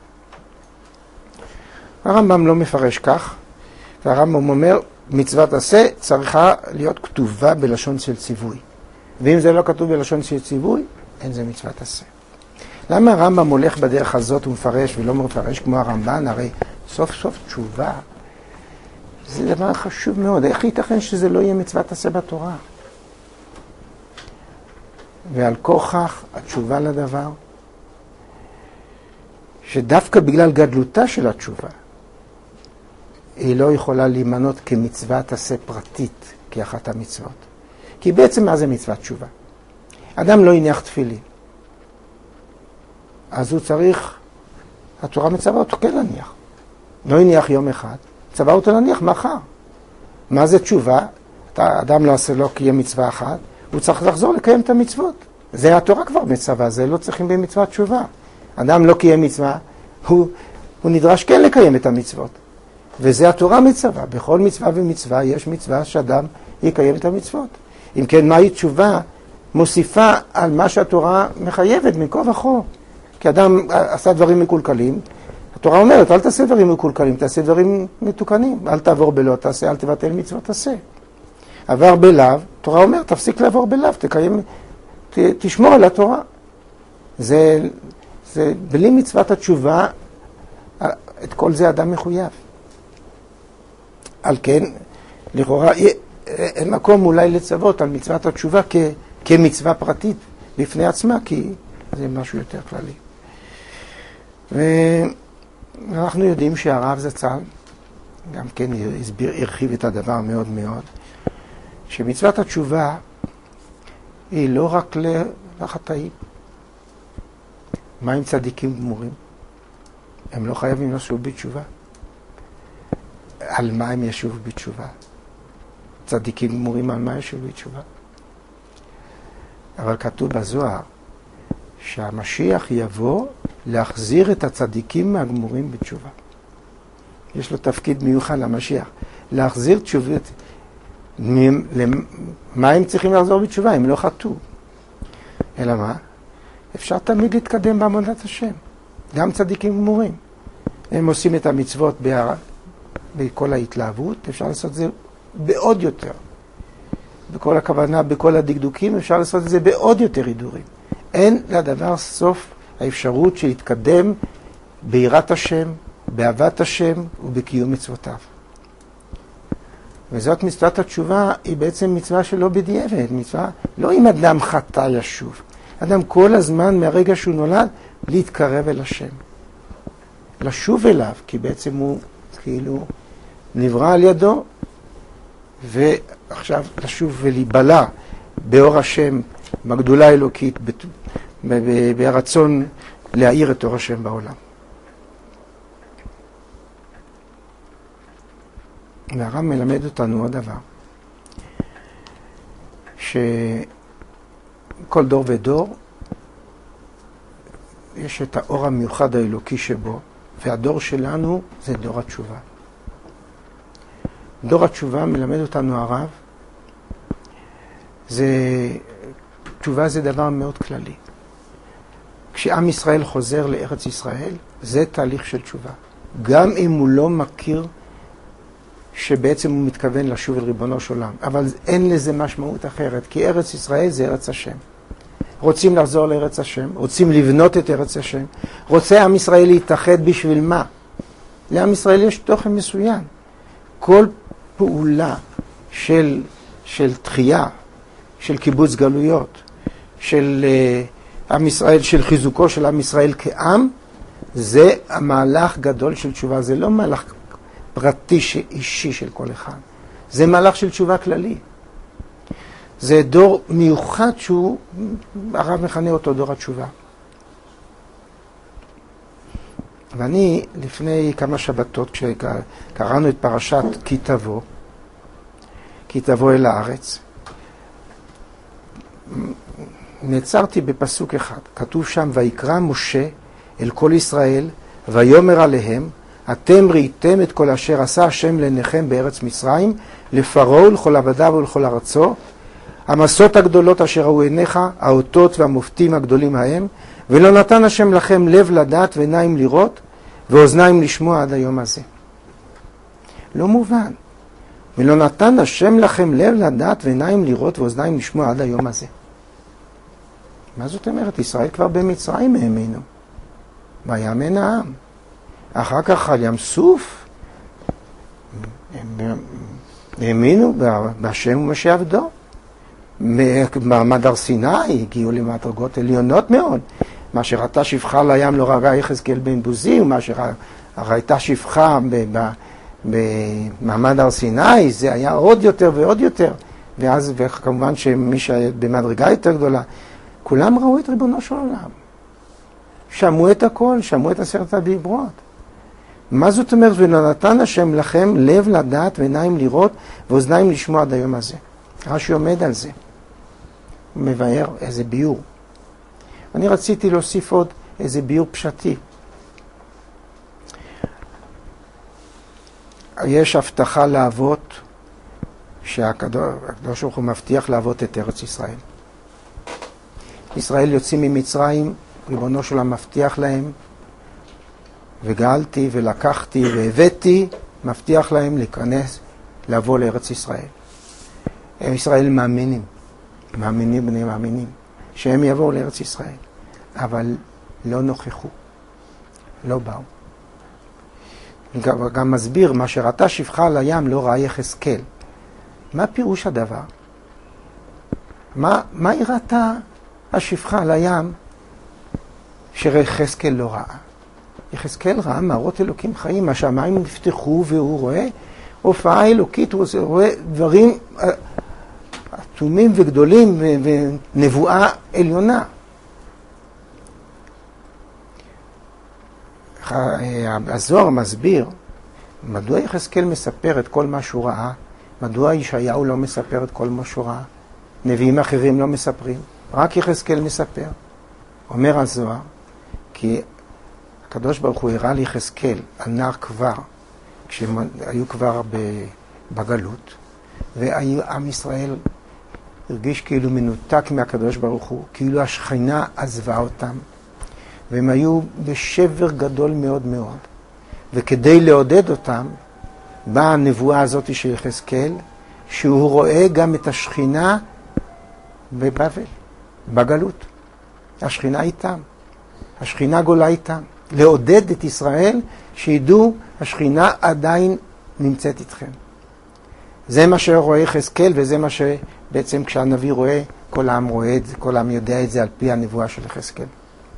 הרמב"ם לא מפרש כך, והרמב"ם אומר, מצוות עשה צריכה להיות כתובה בלשון של ציווי. ואם זה לא כתוב בלשון של ציווי, אין זה מצוות עשה. למה הרמב"ם הולך בדרך הזאת ומפרש ולא מפרש כמו הרמב"ן? הרי סוף סוף תשובה זה דבר חשוב מאוד. איך ייתכן שזה לא יהיה מצוות עשה בתורה? ועל כוכך התשובה לדבר, שדווקא בגלל גדלותה של התשובה, היא לא יכולה להימנות כמצוות עשה פרטית, כאחת המצוות. כי בעצם מה זה מצוות תשובה? אדם לא יניח תפילין. אז הוא צריך, התורה מצווה אותו כן להניח. לא יניח יום אחד, צווה אותו להניח מחר. מה זה תשובה? אדם לא עושה לו כי יהיה מצווה אחת, הוא צריך לחזור לקיים את המצוות. זה התורה כבר מצווה, זה לא צריכים במצוות תשובה. אדם לא קיים מצווה, הוא, הוא נדרש כן לקיים את המצוות. וזה התורה מצווה. בכל מצווה ומצווה יש מצווה שאדם יקיים את המצוות. אם כן, מהי תשובה? מוסיפה על מה שהתורה מחייבת מכל וכה. כי אדם עשה דברים מקולקלים, התורה אומרת, אל תעשה דברים מקולקלים, תעשה דברים מתוקנים. אל תעבור בלא תעשה, אל תבטל מצוות תעשה. עבר בלאו, תורה אומרת, תפסיק לעבור בלאו, תקיים, ת, תשמור על התורה. זה, זה, בלי מצוות התשובה, את כל זה אדם מחויב. על כן, לכאורה, אין מקום אולי לצוות על מצוות התשובה כ, כמצווה פרטית בפני עצמה, כי זה משהו יותר כללי. ואנחנו יודעים שהרב זצ"ל, גם כן הסביר, הרחיב את הדבר מאוד מאוד, שמצוות התשובה היא לא רק לחטאים. מה עם צדיקים גמורים? הם לא חייבים לשוב בתשובה. על מה הם ישוב בתשובה? צדיקים גמורים על מה ישוב בתשובה? אבל כתוב בזוהר שהמשיח יבוא להחזיר את הצדיקים מהגמורים בתשובה. יש לו תפקיד מיוחד למשיח, להחזיר תשובות. מה הם צריכים לחזור בתשובה? הם לא חטאו. אלא מה? אפשר תמיד להתקדם בעבודת השם. גם צדיקים גמורים. הם עושים את המצוות בכל ההתלהבות, אפשר לעשות זה בעוד יותר. בכל הכוונה, בכל הדקדוקים, אפשר לעשות את זה בעוד יותר הידורים. אין לדבר סוף האפשרות שיתקדם ביראת השם, באהבת השם ובקיום מצוותיו. וזאת מצוות התשובה, היא בעצם מצווה שלא בדיעבד, מצווה לא אם אדם חטא ישוב. אדם כל הזמן מהרגע שהוא נולד להתקרב אל השם. לשוב אליו, כי בעצם הוא כאילו נברא על ידו, ועכשיו לשוב ולהיבלע באור השם, בגדולה האלוקית, ברצון להאיר את אור השם בעולם. והרב מלמד אותנו עוד דבר, שכל דור ודור יש את האור המיוחד האלוקי שבו, והדור שלנו זה דור התשובה. דור התשובה מלמד אותנו הרב, זה, תשובה זה דבר מאוד כללי. כשעם ישראל חוזר לארץ ישראל, זה תהליך של תשובה. גם אם הוא לא מכיר שבעצם הוא מתכוון לשוב אל ריבונו של עולם. אבל אין לזה משמעות אחרת, כי ארץ ישראל זה ארץ השם. רוצים לחזור לארץ השם, רוצים לבנות את ארץ השם, רוצה עם ישראל להתאחד בשביל מה? לעם ישראל יש תוכן מסוים. כל פעולה של, של תחייה, של קיבוץ גלויות, של uh, עם ישראל, של חיזוקו של עם ישראל כעם, זה המהלך גדול של תשובה. זה לא מהלך פרטי אישי של כל אחד. זה מהלך של תשובה כללי. זה דור מיוחד שהוא, הרב מכנה אותו דור התשובה. ואני, לפני כמה שבתות, כשקראנו את פרשת כי תבוא, כי תבוא אל הארץ, נעצרתי בפסוק אחד. כתוב שם, ויקרא משה אל כל ישראל, ויאמר עליהם, אתם ראיתם את כל אשר עשה השם לעיניכם בארץ מצרים, לפרעה ולכל עבדיו ולכל ארצו, המסות הגדולות אשר ראו עיניך, האותות והמופתים הגדולים ההם, ולא נתן השם לכם לב לדעת ועיניים לראות, ואוזניים לשמוע עד היום הזה. לא מובן. ולא נתן השם לכם לב לדעת ועיניים לראות ואוזניים לשמוע עד היום הזה. מה זאת אומרת? ישראל כבר במצרים האמינו. ויאמן העם. אחר כך על ים סוף, הם האמינו בהשם ומשה עבדו. במעמד הר סיני הגיעו למדרגות עליונות מאוד. מה שראתה שפחה לים לא ראה יחזקאל בן בוזי, ומה שראתה שפחה במעמד הר סיני, זה היה עוד יותר ועוד יותר. ואז כמובן שמי שהיה במדרגה יותר גדולה, כולם ראו את ריבונו של עולם. שמעו את הכל, שמעו את עשרת הדיברות. מה זאת אומרת? ולא נתן השם לכם לב לדעת ועיניים לראות ואוזניים לשמוע עד היום הזה. רש"י עומד על זה. הוא מבאר איזה ביור. אני רציתי להוסיף עוד איזה ביור פשטי. יש הבטחה לאבות, שהקדוש ברוך הוא מבטיח לאבות את ארץ ישראל. ישראל יוצאים ממצרים, ריבונו של עולם מבטיח להם, וגאלתי ולקחתי והבאתי, מבטיח להם להיכנס, לבוא לארץ ישראל. ישראל מאמינים, מאמינים בני מאמינים, שהם יבואו לארץ ישראל, אבל לא נוכחו, לא באו. גם, גם מסביר, מה שראתה שפחה על הים לא ראה יחזקאל. מה פירוש הדבר? מה, מה הראתה השפחה על הים שיחזקאל לא ראה? יחזקאל ראה מראות אלוקים חיים, השמיים נפתחו והוא רואה הופעה אלוקית, הוא רואה דברים עצומים וגדולים ונבואה עליונה. הזוהר מסביר מדוע יחזקאל מספר את כל מה שהוא ראה, מדוע ישעיהו לא מספר את כל מה שהוא ראה, נביאים אחרים לא מספרים, רק יחזקאל מספר. אומר הזוהר, כי הקדוש ברוך הוא הראה ליחזקאל על נער כבר, כשהם היו כבר בגלות, ועם ישראל הרגיש כאילו מנותק מהקדוש ברוך הוא, כאילו השכינה עזבה אותם, והם היו בשבר גדול מאוד מאוד. וכדי לעודד אותם, באה הנבואה הזאת של יחזקאל, שהוא רואה גם את השכינה בבבל, בגלות. השכינה איתם, השכינה גולה איתם. לעודד את ישראל שידעו, השכינה עדיין נמצאת איתכם. זה מה שרואה יחזקאל, וזה מה שבעצם כשהנביא רואה, כל העם רואה את זה, כל העם יודע את זה על פי הנבואה של יחזקאל.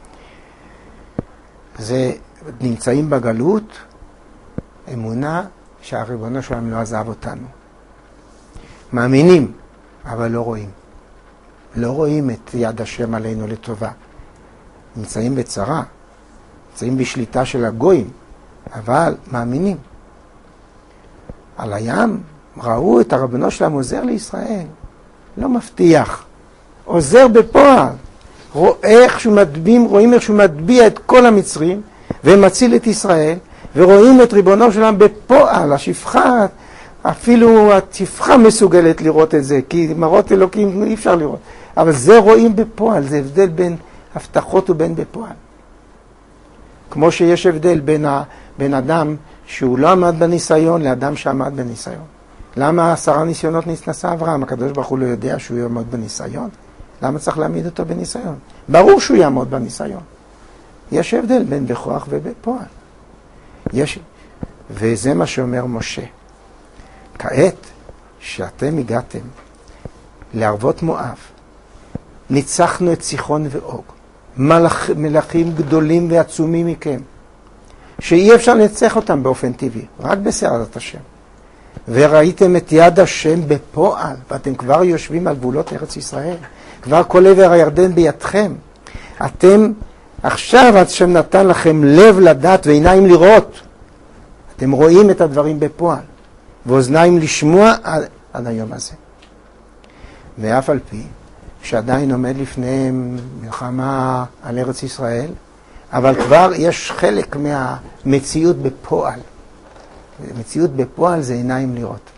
זה נמצאים בגלות, אמונה שהריבונו שלהם לא עזב אותנו. מאמינים, אבל לא רואים. לא רואים את יד השם עלינו לטובה. נמצאים בצרה, נמצאים בשליטה של הגויים, אבל מאמינים. על הים ראו את הריבונו שלהם עוזר לישראל. לא מבטיח, עוזר בפועל. רואה איך שהוא מדבים, רואים איך שהוא מדביע את כל המצרים, ומציל את ישראל, ורואים את ריבונו שלהם בפועל, השפחה, אפילו השפחה מסוגלת לראות את זה, כי מראות אלוקים אי אפשר לראות. אבל זה רואים בפועל, זה הבדל בין הבטחות ובין בפועל. כמו שיש הבדל בין, ה, בין אדם שהוא לא עמד בניסיון לאדם שעמד בניסיון. למה עשרה ניסיונות נשא אברהם? הקדוש ברוך הוא לא יודע שהוא יעמוד בניסיון? למה צריך להעמיד אותו בניסיון? ברור שהוא יעמוד בניסיון. יש הבדל בין בכוח ובפועל. יש, וזה מה שאומר משה. כעת שאתם הגעתם לערבות מואב, ניצחנו את סיחון ואוג, מלאכ, מלאכים גדולים ועצומים מכם, שאי אפשר לנצח אותם באופן טבעי, רק בסעדת השם. וראיתם את יד השם בפועל, ואתם כבר יושבים על גבולות ארץ ישראל, כבר כל עבר הירדן בידכם. אתם עכשיו השם נתן לכם לב לדעת ועיניים לראות. אתם רואים את הדברים בפועל, ואוזניים לשמוע עד, עד היום הזה. ואף על פי שעדיין עומד לפניהם מלחמה על ארץ ישראל, אבל כבר יש חלק מהמציאות בפועל. מציאות בפועל זה עיניים לראות.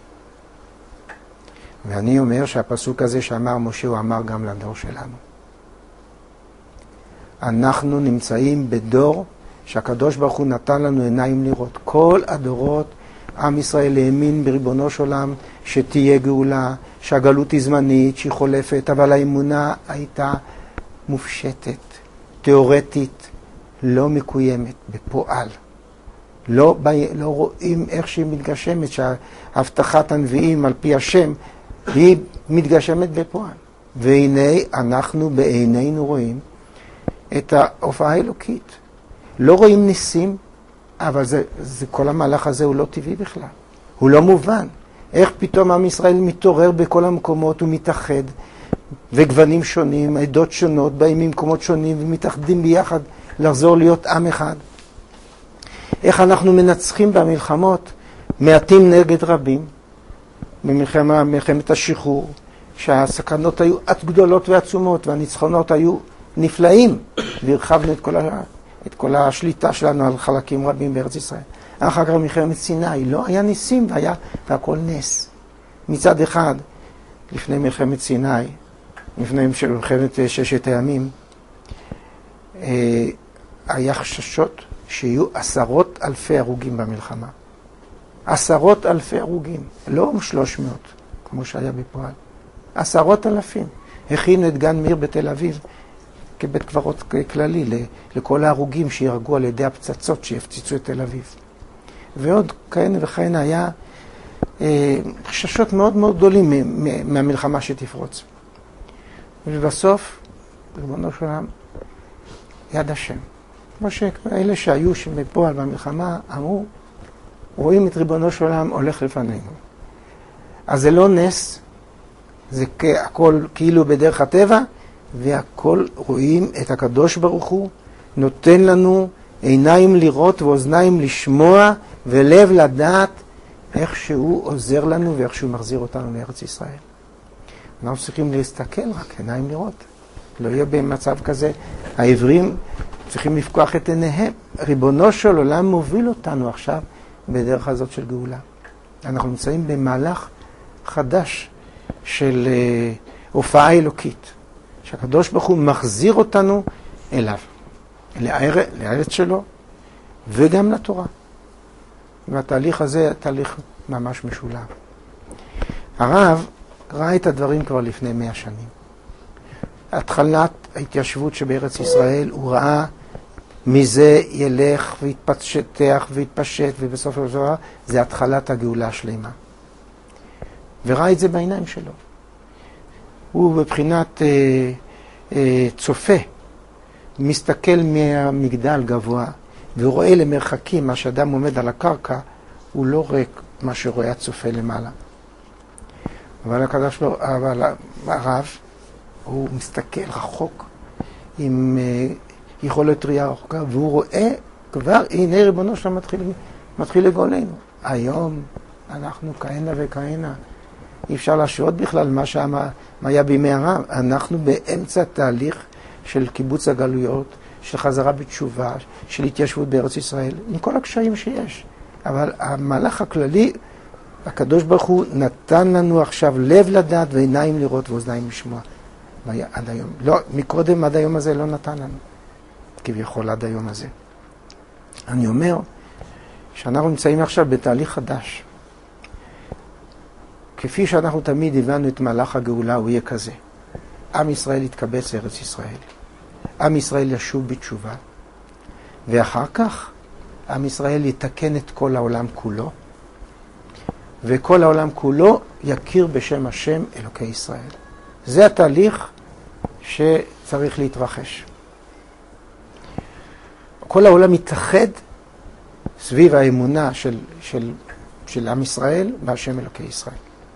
ואני אומר שהפסוק הזה שאמר משה הוא אמר גם לדור שלנו. אנחנו נמצאים בדור שהקדוש ברוך הוא נתן לנו עיניים לראות. כל הדורות עם ישראל האמין בריבונו של עולם שתהיה גאולה, שהגלות היא זמנית, שהיא חולפת, אבל האמונה הייתה מופשטת, תיאורטית, לא מקוימת, בפועל. לא, לא רואים איך שהיא מתגשמת, שהבטחת הנביאים על פי השם היא מתגשמת בפועל. והנה אנחנו בעינינו רואים את ההופעה האלוקית. לא רואים ניסים, אבל זה, זה, כל המהלך הזה הוא לא טבעי בכלל. הוא לא מובן. איך פתאום עם ישראל מתעורר בכל המקומות ומתאחד, וגוונים שונים, עדות שונות, באים ממקומות שונים ומתאחדים ביחד לחזור להיות עם אחד. איך אנחנו מנצחים במלחמות, מעטים נגד רבים, במלחמה, מלחמת השחרור, שהסכנות היו עד גדולות ועצומות, והניצחונות היו נפלאים, והרחבנו את כל, ה, את כל השליטה שלנו על חלקים רבים בארץ ישראל. אחר כך מלחמת סיני, לא היה ניסים, והיה, והכל נס. מצד אחד, לפני מלחמת סיני, לפני מלחמת ששת הימים, היה חששות שיהיו עשרות אלפי הרוגים במלחמה. עשרות אלפי הרוגים, לא שלוש מאות, כמו שהיה בפועל. עשרות אלפים. הכינו את גן מאיר בתל אביב כבית קברות כללי לכל ההרוגים שירגו על ידי הפצצות שיפציצו את תל אביב. ועוד כהנה וכהנה היה אה, חששות מאוד מאוד גדולים מהמלחמה שתפרוץ. ובסוף, ריבונו של עולם, יד השם. כמו שאלה שהיו בפועל במלחמה אמרו, רואים את ריבונו של עולם הולך לפנינו. אז זה לא נס, זה הכל כאילו בדרך הטבע, והכל רואים את הקדוש ברוך הוא, נותן לנו עיניים לראות ואוזניים לשמוע ולב לדעת איך שהוא עוזר לנו ואיך שהוא מחזיר אותנו לארץ ישראל. אנחנו צריכים להסתכל רק, עיניים לראות. לא יהיה במצב כזה. העברים צריכים לפקוח את עיניהם. ריבונו של עולם מוביל אותנו עכשיו בדרך הזאת של גאולה. אנחנו נמצאים במהלך חדש של uh, הופעה אלוקית, שהקדוש ברוך הוא מחזיר אותנו אליו, לארץ, לארץ שלו וגם לתורה. והתהליך הזה תהליך ממש משולב. הרב ראה את הדברים כבר לפני מאה שנים. התחלת ההתיישבות שבארץ ישראל הוא ראה מזה ילך והתפשטח והתפשט, ובסוף הדבר זה התחלת הגאולה השלמה. וראה את זה בעיניים שלו. הוא בבחינת אה, אה, צופה, מסתכל מהמגדל גבוה, והוא רואה למרחקים, מה שאדם עומד על הקרקע, הוא לא רואה מה שרואה הצופה למעלה. אבל הקדוש ברוך הוא, אבל הרב, הוא מסתכל רחוק, עם אה, יכולת ראייה רחוקה, והוא רואה כבר, הנה ריבונו שלנו מתחיל, מתחיל לגאולנו. היום אנחנו כהנה וכהנה. אי אפשר להשוות בכלל מה שמה, מה היה בימי הרב. אנחנו באמצע תהליך של קיבוץ הגלויות, של חזרה בתשובה, של התיישבות בארץ ישראל, עם כל הקשיים שיש. אבל המהלך הכללי, הקדוש ברוך הוא נתן לנו עכשיו לב לדעת ועיניים לראות ואוזניים לשמוע. עד היום. לא, מקודם עד היום הזה לא נתן לנו. כביכול עד היום הזה. אני אומר שאנחנו נמצאים עכשיו בתהליך חדש. כפי שאנחנו תמיד הבנו את מהלך הגאולה, הוא יהיה כזה. עם ישראל יתקבץ לארץ ישראל. עם ישראל ישוב בתשובה. ואחר כך, עם ישראל יתקן את כל העולם כולו. וכל העולם כולו יכיר בשם השם אלוקי ישראל. זה התהליך שצריך להתרחש. כל העולם מתאחד סביב האמונה של, של, של עם ישראל בהשם אלוקי ישראל.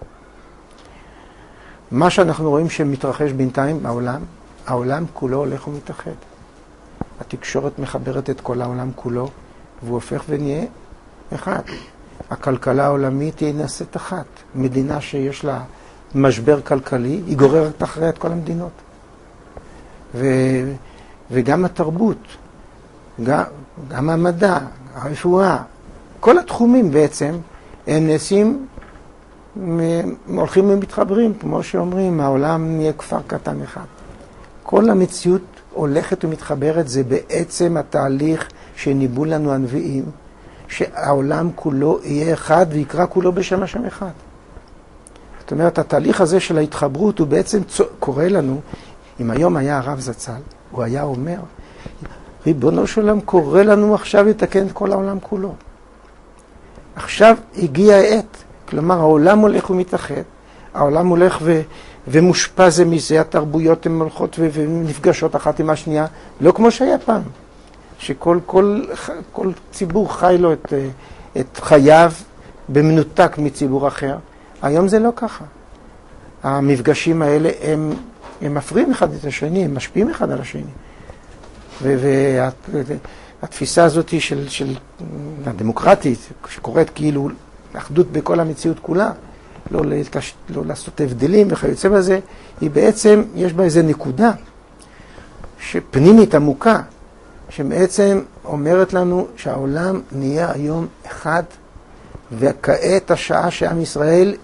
מה שאנחנו רואים שמתרחש בינתיים בעולם, העולם כולו הולך ומתאחד. התקשורת מחברת את כל העולם כולו, והוא הופך ונהיה אחד. הכלכלה העולמית היא נעשית אחת. מדינה שיש לה משבר כלכלי, היא גוררת אחרי את כל המדינות. ו, וגם התרבות, גם, גם המדע, הרפואה, כל התחומים בעצם, הם נעשים, הולכים ומתחברים, כמו שאומרים, העולם נהיה כפר קטן אחד. כל המציאות הולכת ומתחברת, זה בעצם התהליך שניבאו לנו הנביאים, שהעולם כולו יהיה אחד ויקרא כולו בשם השם אחד. זאת אומרת, התהליך הזה של ההתחברות הוא בעצם קורא לנו, אם היום היה הרב זצ"ל, הוא היה אומר, ריבונו של עולם קורא לנו עכשיו לתקן את כל העולם כולו. עכשיו הגיע העת, כלומר העולם הולך ומתאחד, העולם הולך ו, ומושפע זה מזה, התרבויות הן הולכות ו, ונפגשות אחת עם השנייה, לא כמו שהיה פעם, שכל כל, כל ציבור חי לו את, את חייו במנותק מציבור אחר. היום זה לא ככה. המפגשים האלה הם, הם מפריעים אחד את השני, הם משפיעים אחד על השני. והתפיסה הזאת של, של הדמוקרטית, שקוראת כאילו אחדות בכל המציאות כולה, לא, לתש... לא לעשות הבדלים וכיוצא בזה, היא בעצם, יש בה איזו נקודה שפנימית עמוקה, שבעצם אומרת לנו שהעולם נהיה היום אחד, וכעת השעה שעם ישראל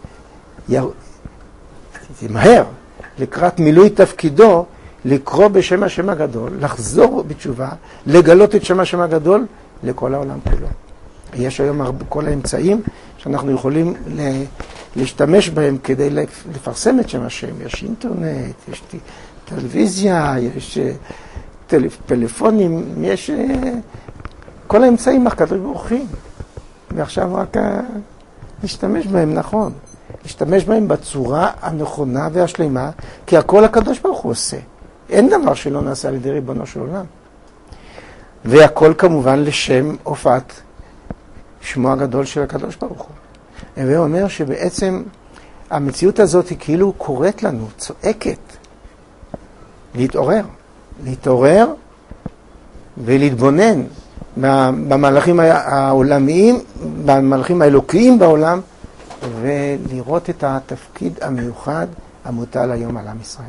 ימהר לקראת מילוי תפקידו, לקרוא בשם השם הגדול, לחזור בתשובה, לגלות את שם השם הגדול לכל העולם כולו. יש היום כל האמצעים שאנחנו יכולים להשתמש בהם כדי לפרסם את שם השם. יש אינטרנט, יש טלוויזיה, יש טלפונים, יש כל האמצעים הקדוש ברוך הוא. ועכשיו רק להשתמש בהם נכון. להשתמש בהם בצורה הנכונה והשלמה, כי הכל הקדוש ברוך הוא עושה. אין דבר שלא נעשה על ידי ריבונו של עולם. והכל כמובן לשם הופעת שמו הגדול של הקדוש ברוך הוא. והוא אומר שבעצם המציאות הזאת היא כאילו קוראת לנו, צועקת, להתעורר. להתעורר ולהתבונן במהלכים העולמיים, במהלכים האלוקיים בעולם, ולראות את התפקיד המיוחד המוטל היום על עם ישראל.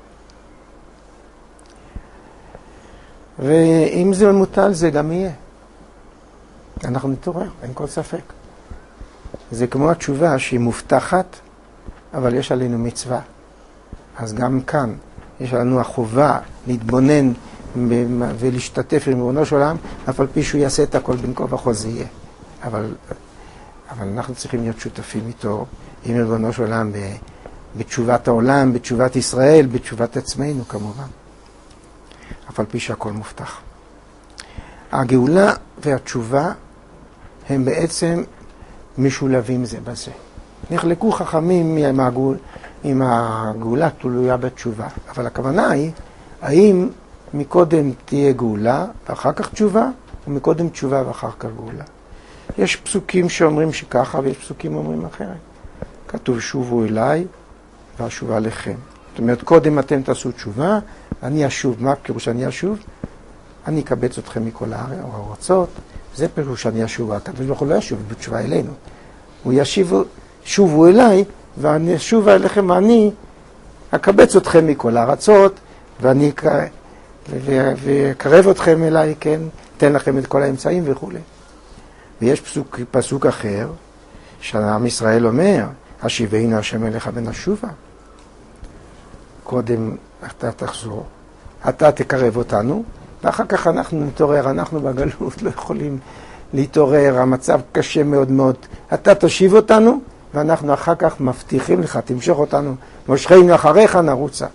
ואם זה מוטל, זה גם יהיה. אנחנו נתעורר, אין כל ספק. זה כמו התשובה שהיא מובטחת, אבל יש עלינו מצווה. אז גם כאן יש לנו החובה להתבונן ולהשתתף עם ריבונו של עולם, אף על פי שהוא יעשה את הכל בין כה וכה זה יהיה. אבל אבל אנחנו צריכים להיות שותפים איתו, עם ריבונו של עולם, בתשובת העולם, בתשובת ישראל, בתשובת עצמנו כמובן. אף על פי שהכל מובטח. הגאולה והתשובה הם בעצם משולבים זה בזה. נחלקו חכמים עם הגאולה, עם הגאולה תלויה בתשובה. אבל הכוונה היא, האם מקודם תהיה גאולה ואחר כך תשובה, או מקודם תשובה ואחר כך גאולה. יש פסוקים שאומרים שככה ויש פסוקים שאומרים אחרת. כתוב שובו אליי והשובה לכם. זאת אומרת, קודם אתם תעשו תשובה, אני אשוב. מה פירוש אני אשוב? אני אקבץ אתכם מכל הארצות. זה פירוש אני אשוב. הקדוש ברוך הוא לא ישוב בתשובה אלינו. הוא ישיב, שובו אליי ואני אשוב אליכם ואני אקבץ אתכם מכל הארצות ואני אקרב אתכם אליי, כן? תן לכם את כל האמצעים וכו'. ויש פסוק, פסוק אחר שעם ישראל אומר, השיבנו השם אליך ונשובה. קודם אתה תחזור, אתה תקרב אותנו, ואחר כך אנחנו נתעורר, אנחנו בגלות לא יכולים להתעורר, המצב קשה מאוד מאוד. אתה תשיב אותנו, ואנחנו אחר כך מבטיחים לך, תמשוך אותנו, מושכנו אחריך נרוצה.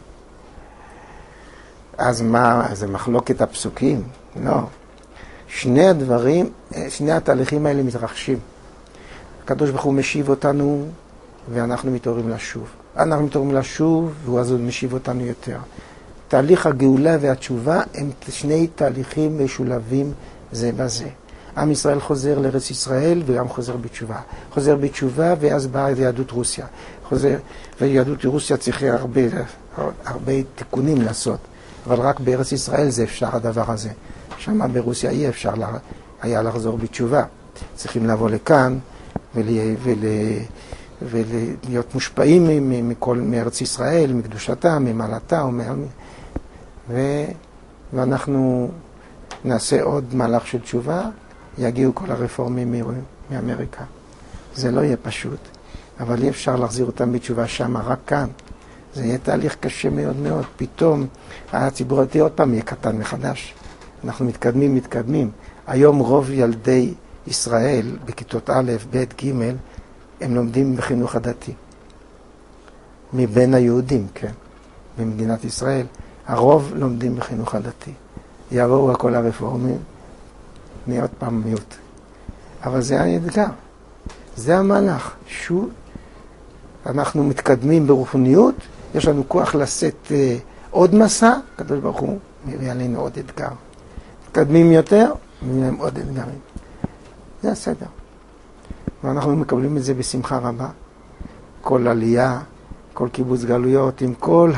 אז מה, זה מחלוקת הפסוקים? לא. שני הדברים, שני התהליכים האלה מתרחשים. הקדוש ברוך הוא משיב אותנו, ואנחנו מתעוררים לשוב. אנחנו מתעוררים לשוב, והוא אז משיב אותנו יותר. תהליך הגאולה והתשובה הם שני תהליכים משולבים זה בזה. עם ישראל חוזר לארץ ישראל וגם חוזר בתשובה. חוזר בתשובה ואז באה יהדות רוסיה. חוזר, ויהדות רוסיה צריכה הרבה, הרבה תיקונים לעשות. אבל רק בארץ ישראל זה אפשר הדבר הזה. שמה ברוסיה אי אפשר לה, היה לחזור בתשובה. צריכים לבוא לכאן ול, ול, ולהיות מושפעים מכל, מארץ ישראל, מקדושתה, ממעלתה, ו, ואנחנו נעשה עוד מהלך של תשובה, יגיעו כל הרפורמים מאמריקה. זה לא יהיה פשוט, אבל אי אפשר להחזיר אותם בתשובה שם, רק כאן. זה יהיה תהליך קשה מאוד מאוד. פתאום הציבור הדתי עוד פעם יהיה קטן מחדש. אנחנו מתקדמים, מתקדמים. היום רוב ילדי ישראל בכיתות א', ב', ג', הם לומדים בחינוך הדתי. מבין היהודים, כן. במדינת ישראל, הרוב לומדים בחינוך הדתי. יבואו הכל הרפורמים, נהיה עוד פעם מיעוט. אבל זה האתגר. זה המהלך. שוב, אנחנו מתקדמים ברוחניות, יש לנו כוח לשאת אה, עוד מסע, הקדוש ברוך הוא מביא עלינו עוד אתגר. מתקדמים יותר, מביא להם עוד אתגרים. זה הסדר. ואנחנו מקבלים את זה בשמחה רבה. כל עלייה, כל קיבוץ גלויות, עם כל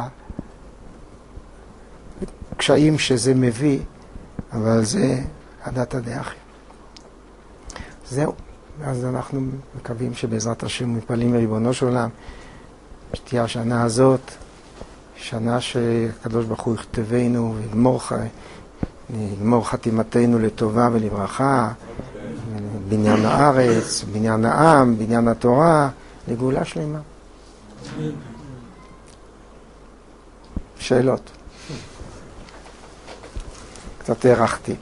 הקשיים שזה מביא, אבל זה הדת הדאחי. זהו. ואז אנחנו מקווים שבעזרת השם מתפללים לריבונו של עולם, שתהיה השנה הזאת, שנה שהקדוש ברוך הוא יכתבנו ויגמור, יגמור חתימתנו לטובה ולברכה, בניין הארץ, בניין העם, בניין התורה, לגאולה שלמה. שאלות. קצת הערכתי.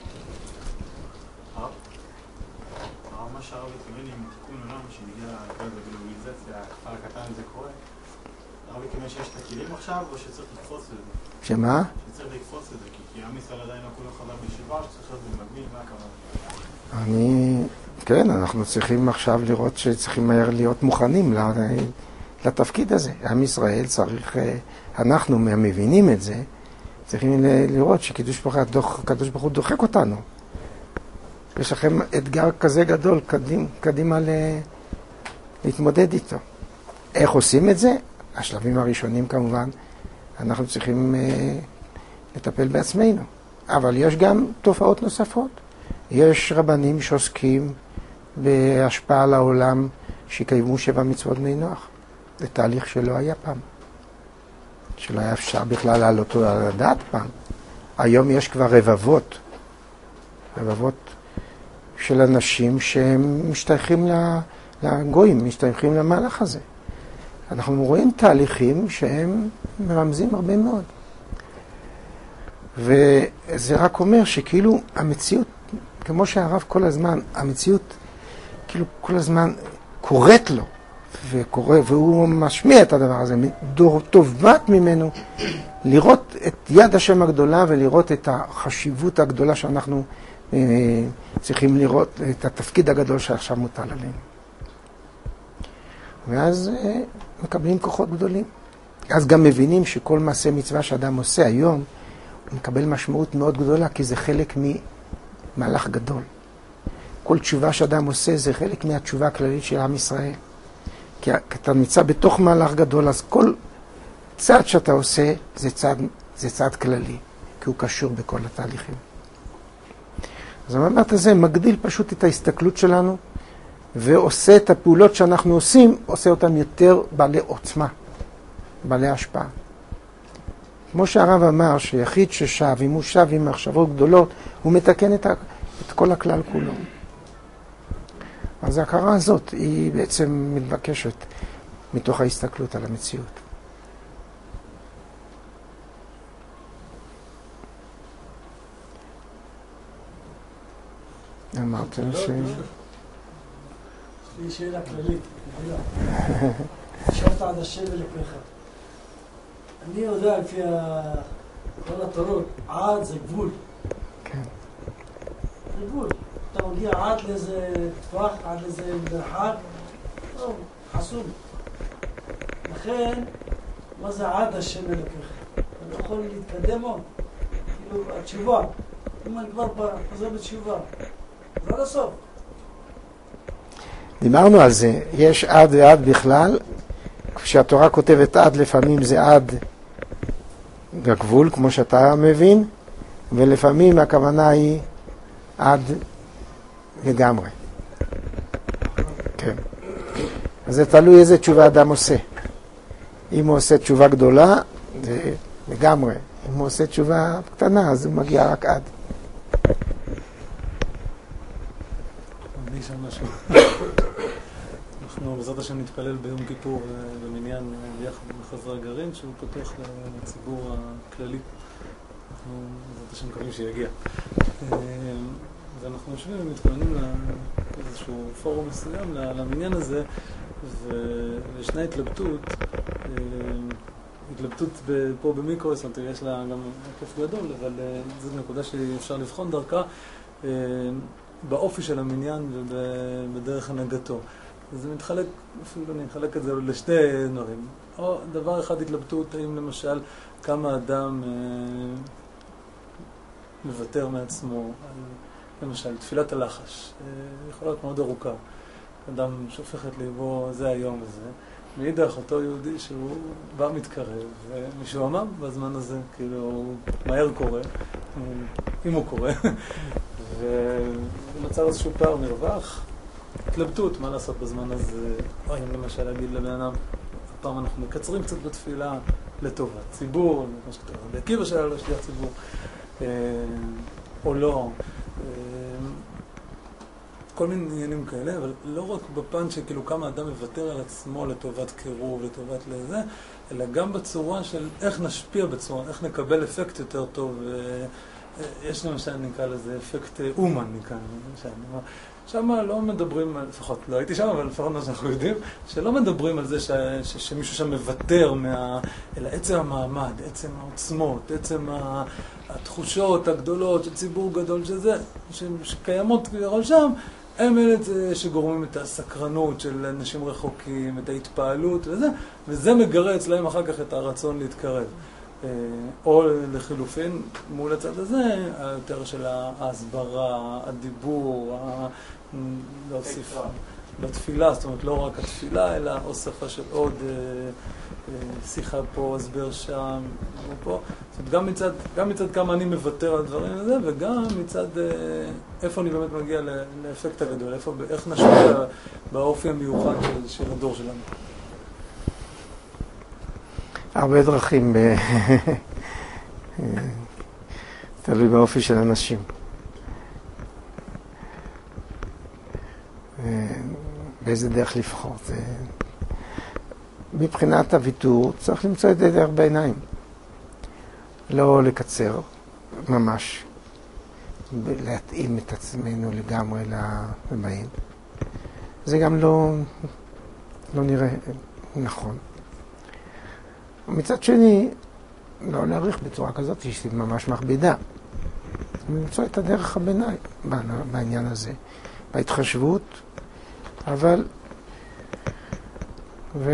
שיש את הכלים עכשיו, או שצריך לקפוץ את זה? שמה? שצריך לקפוץ את זה, כי עם ישראל עדיין לא כולו חזר בישיבה, שצריך להיות במקביל, מה הכוונה? אני... כן, אנחנו צריכים עכשיו לראות שצריכים מהר להיות מוכנים לתפקיד הזה. עם ישראל צריך... אנחנו מבינים את זה, צריכים לראות שקדוש ברוך הוא דוחק אותנו. יש לכם אתגר כזה גדול, קדימה, קדימה להתמודד איתו. איך עושים את זה? השלבים הראשונים כמובן, אנחנו צריכים אה, לטפל בעצמנו. אבל יש גם תופעות נוספות. יש רבנים שעוסקים בהשפעה על העולם שקיימו שבע מצוות בני נוח. זה תהליך שלא היה פעם. שלא היה אפשר בכלל לעלות אותו על הדעת פעם. היום יש כבר רבבות, רבבות של אנשים שהם משתייכים לגויים, משתייכים למהלך הזה. אנחנו רואים תהליכים שהם מרמזים הרבה מאוד. וזה רק אומר שכאילו המציאות, כמו שהרב כל הזמן, המציאות כאילו כל הזמן קוראת לו, וקורא, והוא משמיע את הדבר הזה, תובעת ממנו לראות את יד השם הגדולה ולראות את החשיבות הגדולה שאנחנו אה, צריכים לראות, את התפקיד הגדול שעכשיו מוטל עלינו. ואז אה, מקבלים כוחות גדולים. אז גם מבינים שכל מעשה מצווה שאדם עושה היום, הוא מקבל משמעות מאוד גדולה, כי זה חלק ממהלך גדול. כל תשובה שאדם עושה זה חלק מהתשובה הכללית של עם ישראל. כי אתה נמצא בתוך מהלך גדול, אז כל צעד שאתה עושה זה צעד, זה צעד כללי, כי הוא קשור בכל התהליכים. אז המבט הזה מגדיל פשוט את ההסתכלות שלנו, ועושה את הפעולות שאנחנו עושים, עושה אותן יותר בעלי עוצמה, בעלי השפעה. כמו שהרב אמר, שיחיד ששב, אם הוא שב עם מחשבות גדולות, הוא מתקן את, ה, את כל הכלל כולו. אז ההכרה הזאת היא בעצם מתבקשת מתוך ההסתכלות על המציאות. אמרת ש... יש לי שאלה כללית, שבת עד השם ולקחה. אני יודע לפי כל התורות, עד זה גבול. כן. זה גבול. אתה מגיע עד לאיזה טווח, עד לאיזה מרחק, טוב, חסום. לכן, מה זה עד השם ולקחה? אתה לא יכול להתקדם עוד. כאילו, התשובה. אם אני כבר חוזר בתשובה, זה עד הסוף. דיברנו על זה. יש עד ועד בכלל. כשהתורה כותבת עד, לפעמים זה עד הגבול, כמו שאתה מבין, ולפעמים הכוונה היא עד לגמרי. כן. אז זה תלוי איזה תשובה אדם עושה. אם הוא עושה תשובה גדולה, זה לגמרי. אם הוא עושה תשובה קטנה, אז הוא מגיע רק עד. אני שם משהו. אנחנו בעזרת השם נתפלל ביום כיפור במניין ביחד בחזרה גרעין, שהוא פתוח לציבור הכללי. אנחנו בעזרת השם מקווים שיגיע. ואנחנו יושבים ומתכוננים לאיזשהו פורום מסוים למניין הזה, וישנה התלבטות, התלבטות פה במיקרו, יש לה גם היקף גדול, אבל זו נקודה שאפשר לבחון דרכה באופי של המניין ובדרך הנהגתו. זה מתחלק, אפילו אני אחלק את זה לשתי דברים. או דבר אחד, התלבטות, האם למשל כמה אדם אה, מוותר מעצמו, על, למשל תפילת הלחש, אה, יכולה להיות מאוד ארוכה. אדם שופך את ליבו, זה היום הזה. מאידך אותו יהודי שהוא בא מתקרב, ומשועמם בזמן הזה, כאילו מהר קורה, אם הוא קורה, ונוצר איזשהו פער מרווח. התלבטות, מה לעשות בזמן הזה, או אם למשל להגיד לבן אדם, הפעם אנחנו מקצרים קצת בתפילה לטובת ציבור, מה שכתוב, בעקיבא שלה לא שליח ציבור, או לא, כל מיני עניינים כאלה, אבל לא רק בפן שכאילו כמה אדם מוותר על עצמו לטובת קירוב, לטובת לזה, אלא גם בצורה של איך נשפיע בצורה, איך נקבל אפקט יותר טוב. יש למשל נקרא לזה אפקט אומן, נקרא למשל. שם לא מדברים, לפחות לא הייתי שם, אבל לפחות מה שאנחנו יודעים, שלא מדברים על זה ש, ש, שמישהו שם מוותר, מה, אלא עצם המעמד, עצם העוצמות, עצם התחושות הגדולות של ציבור גדול שזה, ש, שקיימות כבר שם, הם אלה שגורמים את הסקרנות של אנשים רחוקים, את ההתפעלות וזה, וזה מגרה אצלהם אחר כך את הרצון להתקרב. או לחילופין, מול הצד הזה, היותר של ההסברה, הדיבור, להוסיף בתפילה, זאת אומרת לא רק התפילה, אלא הוספה של עוד שיחה פה, הסבר שם, פה. זאת אומרת, גם מצד, גם מצד כמה אני מוותר על דברים הזה, וגם מצד איפה אני באמת מגיע לאפקט הגדול, איפה, איך נשפיע באופי המיוחד של, של הדור שלנו. הרבה דרכים, תלוי באופי של אנשים. באיזה דרך לבחור. מבחינת הוויתור צריך למצוא את דרך בעיניים. לא לקצר ממש, להתאים את עצמנו לגמרי לבאים. זה גם לא, לא נראה נכון. מצד שני, לא להעריך בצורה כזאת שהיא ממש מכבידה. למצוא את הדרך הביניים בעניין הזה, בהתחשבות, אבל ו...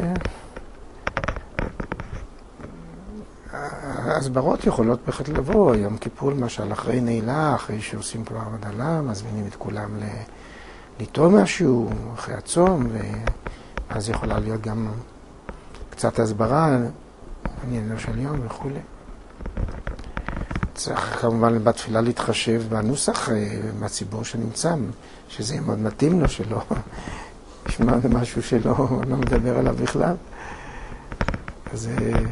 ההסברות יכולות בהחלט לבוא, יום כיפור למשל, אחרי נעילה, אחרי שעושים כבר הבדלה, מזמינים את כולם לטעום משהו, אחרי הצום, ואז יכולה להיות גם קצת הסברה, עניינו של יום וכו'. צריך כמובן בתפילה להתחשב בנוסח, בציבור שנמצא, שזה מאוד מתאים לו, שלא ישמע משהו שלא לא מדבר עליו בכלל. אז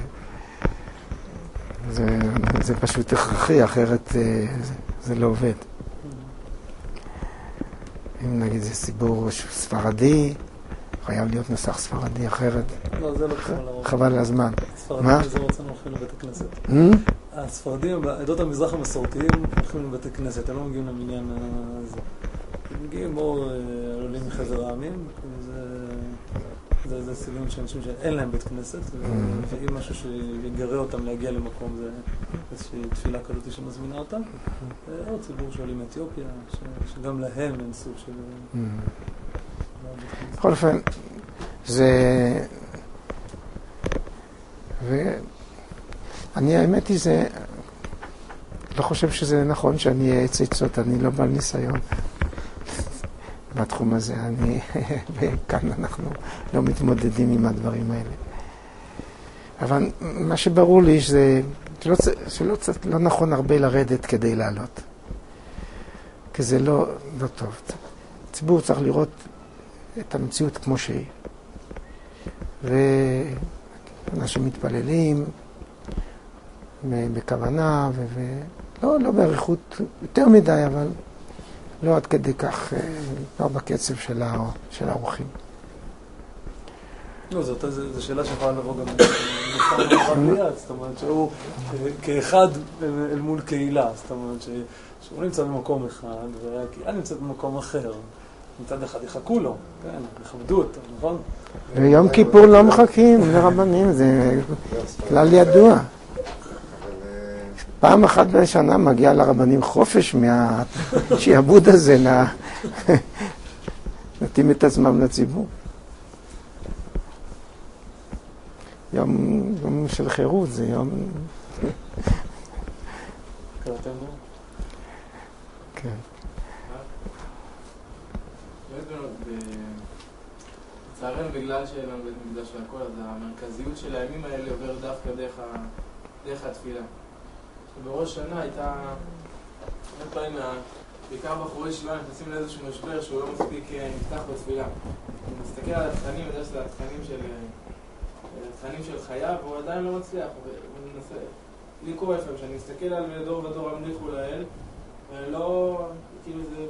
זה, זה פשוט הכרחי, אחרת זה, זה לא עובד. אם נגיד זה ציבור ספרדי, חייב להיות נוסח ספרדי, אחרת לא, זה לא חבל על הזמן. ספרדים זה רוצים הולכים לבית הכנסת. הספרדים, בעדות המזרח המסורתיים, הולכים לבית הכנסת, הם לא מגיעים למניין הזה. הם מגיעים או עולים מחבר העמים, זה, זה סגנון של אנשים שאין להם בית כנסת, ואם משהו שיגרה אותם להגיע למקום, זה איזושהי תפילה כזאת שמזמינה אותם. עוד ציבור שעולים מאתיופיה, שגם להם אין סוג של... בכל אופן, זה... ואני, האמת היא, זה... לא חושב שזה נכון שאני אהיה ציצות, אני לא בעל ניסיון בתחום הזה. אני... וכאן אנחנו לא מתמודדים עם הדברים האלה. אבל מה שברור לי זה שלא, שלא, לא נכון הרבה לרדת כדי לעלות. כי זה לא, לא טוב. הציבור צריך לראות את המציאות כמו שהיא. ואנשים מתפללים בכוונה, ולא לא בעריכות יותר מדי, אבל לא עד כדי כך, לא בקצב של, ה, של האורחים. לא, זאת, זו שאלה שיכולה לבוא גם מוכן ביד, זאת אומרת שהוא כאחד אל מול קהילה, זאת אומרת שהוא נמצא במקום אחד והקהילה נמצאת במקום אחר. מצד אחד יחכו לו, כן, יכבדו אותו, נכון? ביום כיפור לא מחכים לרבנים, זה כלל ידוע. פעם אחת בשנה מגיע לרבנים חופש מהשיעבוד הזה, נתאים את עצמם לציבור. יום, יום של חירות, זה יום... קראתם לו? כן. לצערנו, בגלל שאין לנו בית מקדש והכל, אז המרכזיות של הימים האלה עובר דווקא דרך התפילה. בראש שנה הייתה, הרבה פעמים, בעיקר בחורי ישיבה נכנסים לאיזשהו משבר שהוא לא מספיק נפתח בתפילה. הוא מסתכל על התכנים, יודע שזה התכנים של, התכנים של חייו, והוא עדיין לא מצליח. הוא מנסה, לי קורה לפעמים, שאני מסתכל על דור ודור המליכו לאל, ולא, כאילו זה...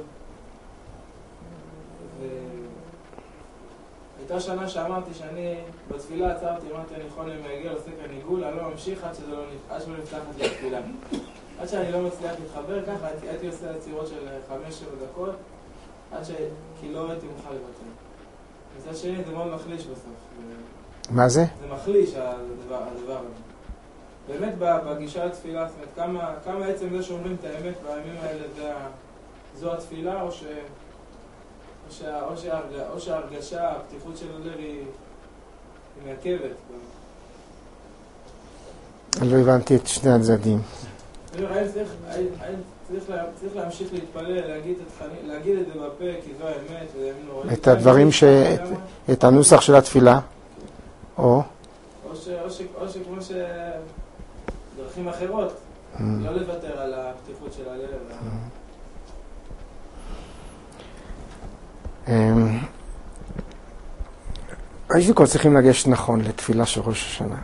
ו... הייתה שנה שאמרתי שאני בתפילה עצרתי, אמרתי אני יכול להגיע לעושה כאן עיגול, אני לא ממשיך עד שזה לא, עד שלא נפתחת לי התפילה. עד שאני לא מצליח להתחבר ככה, הייתי, הייתי עושה עצירות של חמש שבע דקות, עד ש... כי לא הייתי מוכן לבטל. מצד שני זה מאוד מחליש בסוף. מה זה? זה מחליש הדבר, הדבר הזה. באמת בגישה לתפילה, זאת אומרת, כמה, כמה עצם זה שאומרים את האמת בימים האלה זה, זו התפילה, או ש... או, שה, או, שההרג, או שההרגשה, הפתיחות של הלב היא, היא מעכבת. אני לא הבנתי את שני הצדדים. אני צריך, צריך, צריך להמשיך להתפלל, להגיד את, להגיד את זה בפה, כי זו האמת. את הדברים, ש... את, את הנוסח של התפילה? או? או, ש, או, ש, או שכמו ש... דרכים אחרות, לא לוותר על הפתיחות של הלב. ראשית כל צריכים לגשת נכון לתפילה של ראש השנה.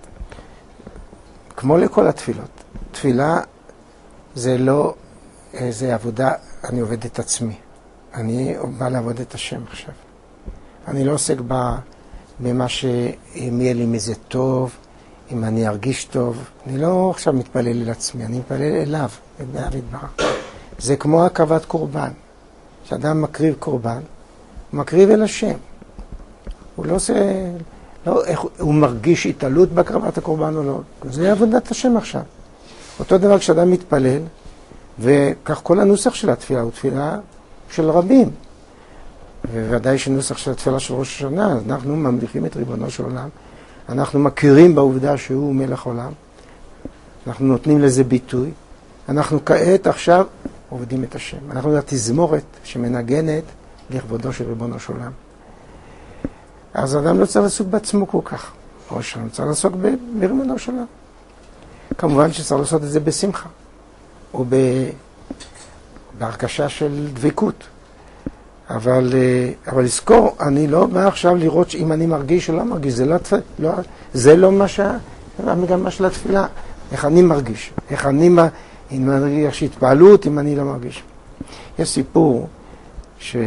כמו לכל התפילות. תפילה זה לא, זה עבודה, אני עובד את עצמי. אני בא לעבוד את השם עכשיו. אני לא עוסק במה שאם יהיה לי מזה טוב, אם אני ארגיש טוב. אני לא עכשיו מתפלל אל עצמי, אני מתפלל אליו, את דוד ברק. זה כמו הקרבת קורבן. כשאדם מקריב קורבן, הוא מקריב אל השם. הוא לא עושה, לא, איך, הוא מרגיש התעלות בהקרבת הקורבן או לא. זה עבודת השם עכשיו. אותו דבר כשאדם מתפלל, וכך כל הנוסח של התפילה הוא תפילה של רבים. וודאי שנוסח של התפילה של ראש השנה, אז אנחנו ממליכים את ריבונו של עולם. אנחנו מכירים בעובדה שהוא מלך עולם. אנחנו נותנים לזה ביטוי. אנחנו כעת עכשיו עובדים את השם. אנחנו התזמורת שמנגנת לכבודו של ריבונו של עולם. אז האדם לא צריך לעסוק בעצמו כל כך. או שאני צריך לעסוק בריבונו של עולם. כמובן שצריך לעשות את זה בשמחה. או בהרגשה של דבקות. אבל, אבל לזכור, אני לא בא עכשיו לראות אם אני מרגיש או לא מרגיש. זה לא, לא, זה לא מה שה, המגמה של התפילה. איך אני מרגיש. איך אני, אם אני מרגיש התפעלות, אם אני לא מרגיש. יש סיפור שאחד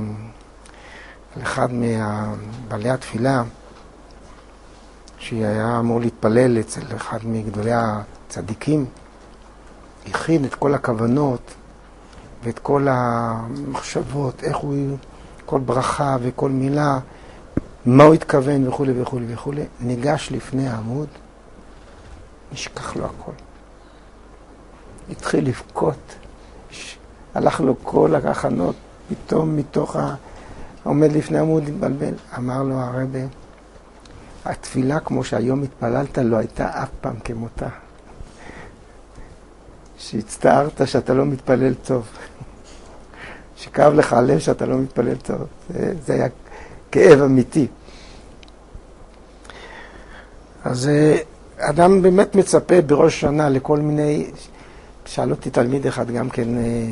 מבעלי התפילה, שהיה אמור להתפלל אצל אחד מגדולי הצדיקים, הכין את כל הכוונות ואת כל המחשבות, איך הוא, כל ברכה וכל מילה, מה הוא התכוון וכו' וכו' וכו'. ניגש לפני העמוד, נשכח לו הכל. התחיל לבכות, הלך לו כל הכנות, פתאום מתוך ה... עומד לפני העמוד להתבלבל. אמר לו הרבי, התפילה כמו שהיום התפללת לא הייתה אף פעם כמותה. שהצטערת שאתה לא מתפלל טוב. שכאב לך הלב שאתה לא מתפלל טוב. זה, זה היה כאב אמיתי. אז אדם באמת מצפה בראש שנה לכל מיני... שאל אותי תלמיד אחד גם כן,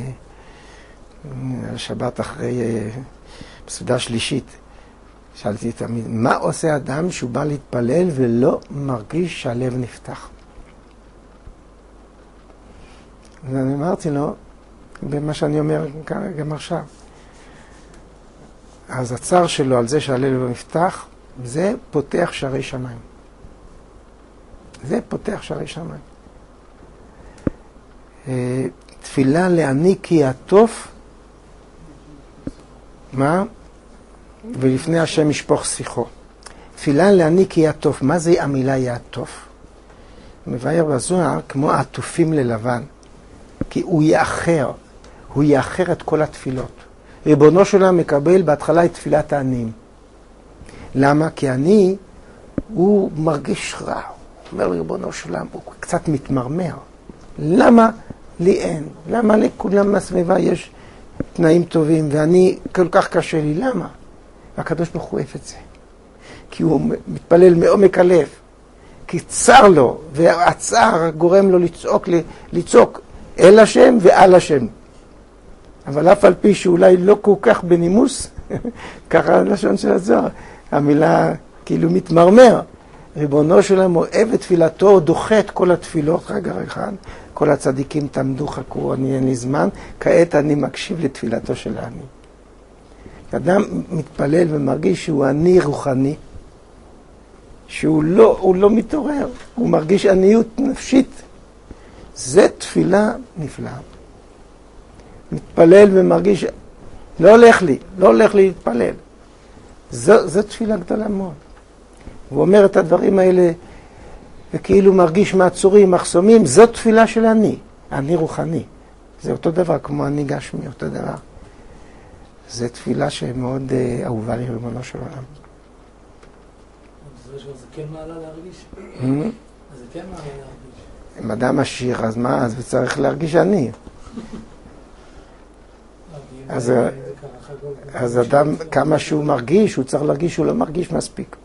שבת אחרי בסעודה שלישית, שאלתי תמיד, מה עושה אדם שהוא בא להתפלל ולא מרגיש שהלב נפתח? ואני אמרתי לו, במה שאני אומר גם עכשיו, אז הצער שלו על זה שהלב לא נפתח, זה פותח שערי שמיים. זה פותח שערי שמיים. תפילה לעני כי יעטוף, מה? ולפני השם ישפוך שיחו. תפילה לעני כי יעטוף, מה זה המילה יעטוף? מבאר בזוהר כמו עטופים ללבן, כי הוא יאחר, הוא יאחר את כל התפילות. ריבונו של עולם מקבל בהתחלה את תפילת העניים. למה? כי עני הוא מרגיש רע, אומר ריבונו של עולם, הוא קצת מתמרמר. למה לי אין? למה לכולם מהסביבה יש תנאים טובים ואני כל כך קשה לי? למה? והקדוש ברוך הוא אוהב את זה. כי הוא מתפלל מעומק הלב. כי צר לו, והצער גורם לו לצעוק, לצעוק אל השם ועל השם. אבל אף על פי שאולי לא כל כך בנימוס, ככה הלשון של הזוהר, המילה כאילו מתמרמר. ריבונו שלנו אוהב את תפילתו, דוחה את כל התפילות, רגע אחד, כל הצדיקים תעמדו, חכו, אני אין לי זמן, כעת אני מקשיב לתפילתו של העני. אדם מתפלל ומרגיש שהוא עני רוחני, שהוא לא, הוא לא מתעורר, הוא מרגיש עניות נפשית. זה תפילה נפלאה. מתפלל ומרגיש, לא הולך לי, לא הולך לי להתפלל. זו, זו תפילה גדולה מאוד. הוא אומר את הדברים האלה, וכאילו מרגיש מעצורים, מחסומים, זו תפילה של אני, אני רוחני. זה אותו דבר כמו אני גשמי, אותו דבר. זו תפילה שמאוד uh, אהובה לי ריבונו של עולם. זה כן מעלה להרגיש? זה כן מעלה להרגיש. אם אדם עשיר, אז מה? אז צריך להרגיש אני. אז, אז אדם, כמה שהוא מרגיש, הוא צריך להרגיש שהוא לא מרגיש מספיק.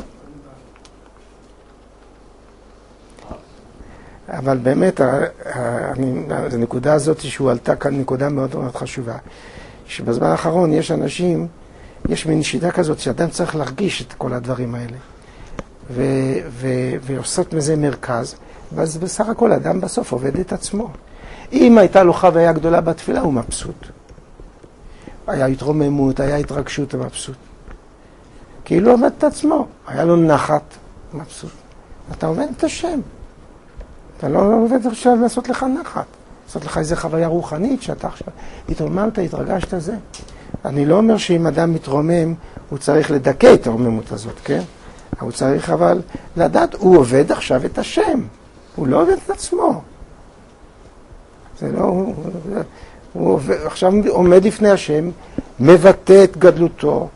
אבל באמת, הנקודה הזאת שהוא עלתה כאן נקודה מאוד מאוד חשובה. שבזמן האחרון יש אנשים, יש מין שיטה כזאת שאדם צריך להרגיש את כל הדברים האלה. ו- ו- ועושות מזה מרכז, ואז בסך הכל אדם בסוף עובד את עצמו. אם הייתה לו חוויה גדולה בתפילה, הוא מבסוט. היה התרוממות, היה התרגשות, הוא מבסוט. כאילו עובד את עצמו, היה לו נחת, מבסוט. אתה עובד את השם. אתה לא עובד עכשיו לעשות לך נחת. לעשות לך איזו חוויה רוחנית שאתה עכשיו התרוממת, התרגשת זה. אני לא אומר שאם אדם מתרומם, הוא צריך לדכא את הרוממות הזאת, כן? הוא צריך אבל לדעת, הוא עובד עכשיו את השם, הוא לא עובד את עצמו. זה לא, הוא, הוא עובד, עכשיו עומד לפני השם, מבטא את גדלותו,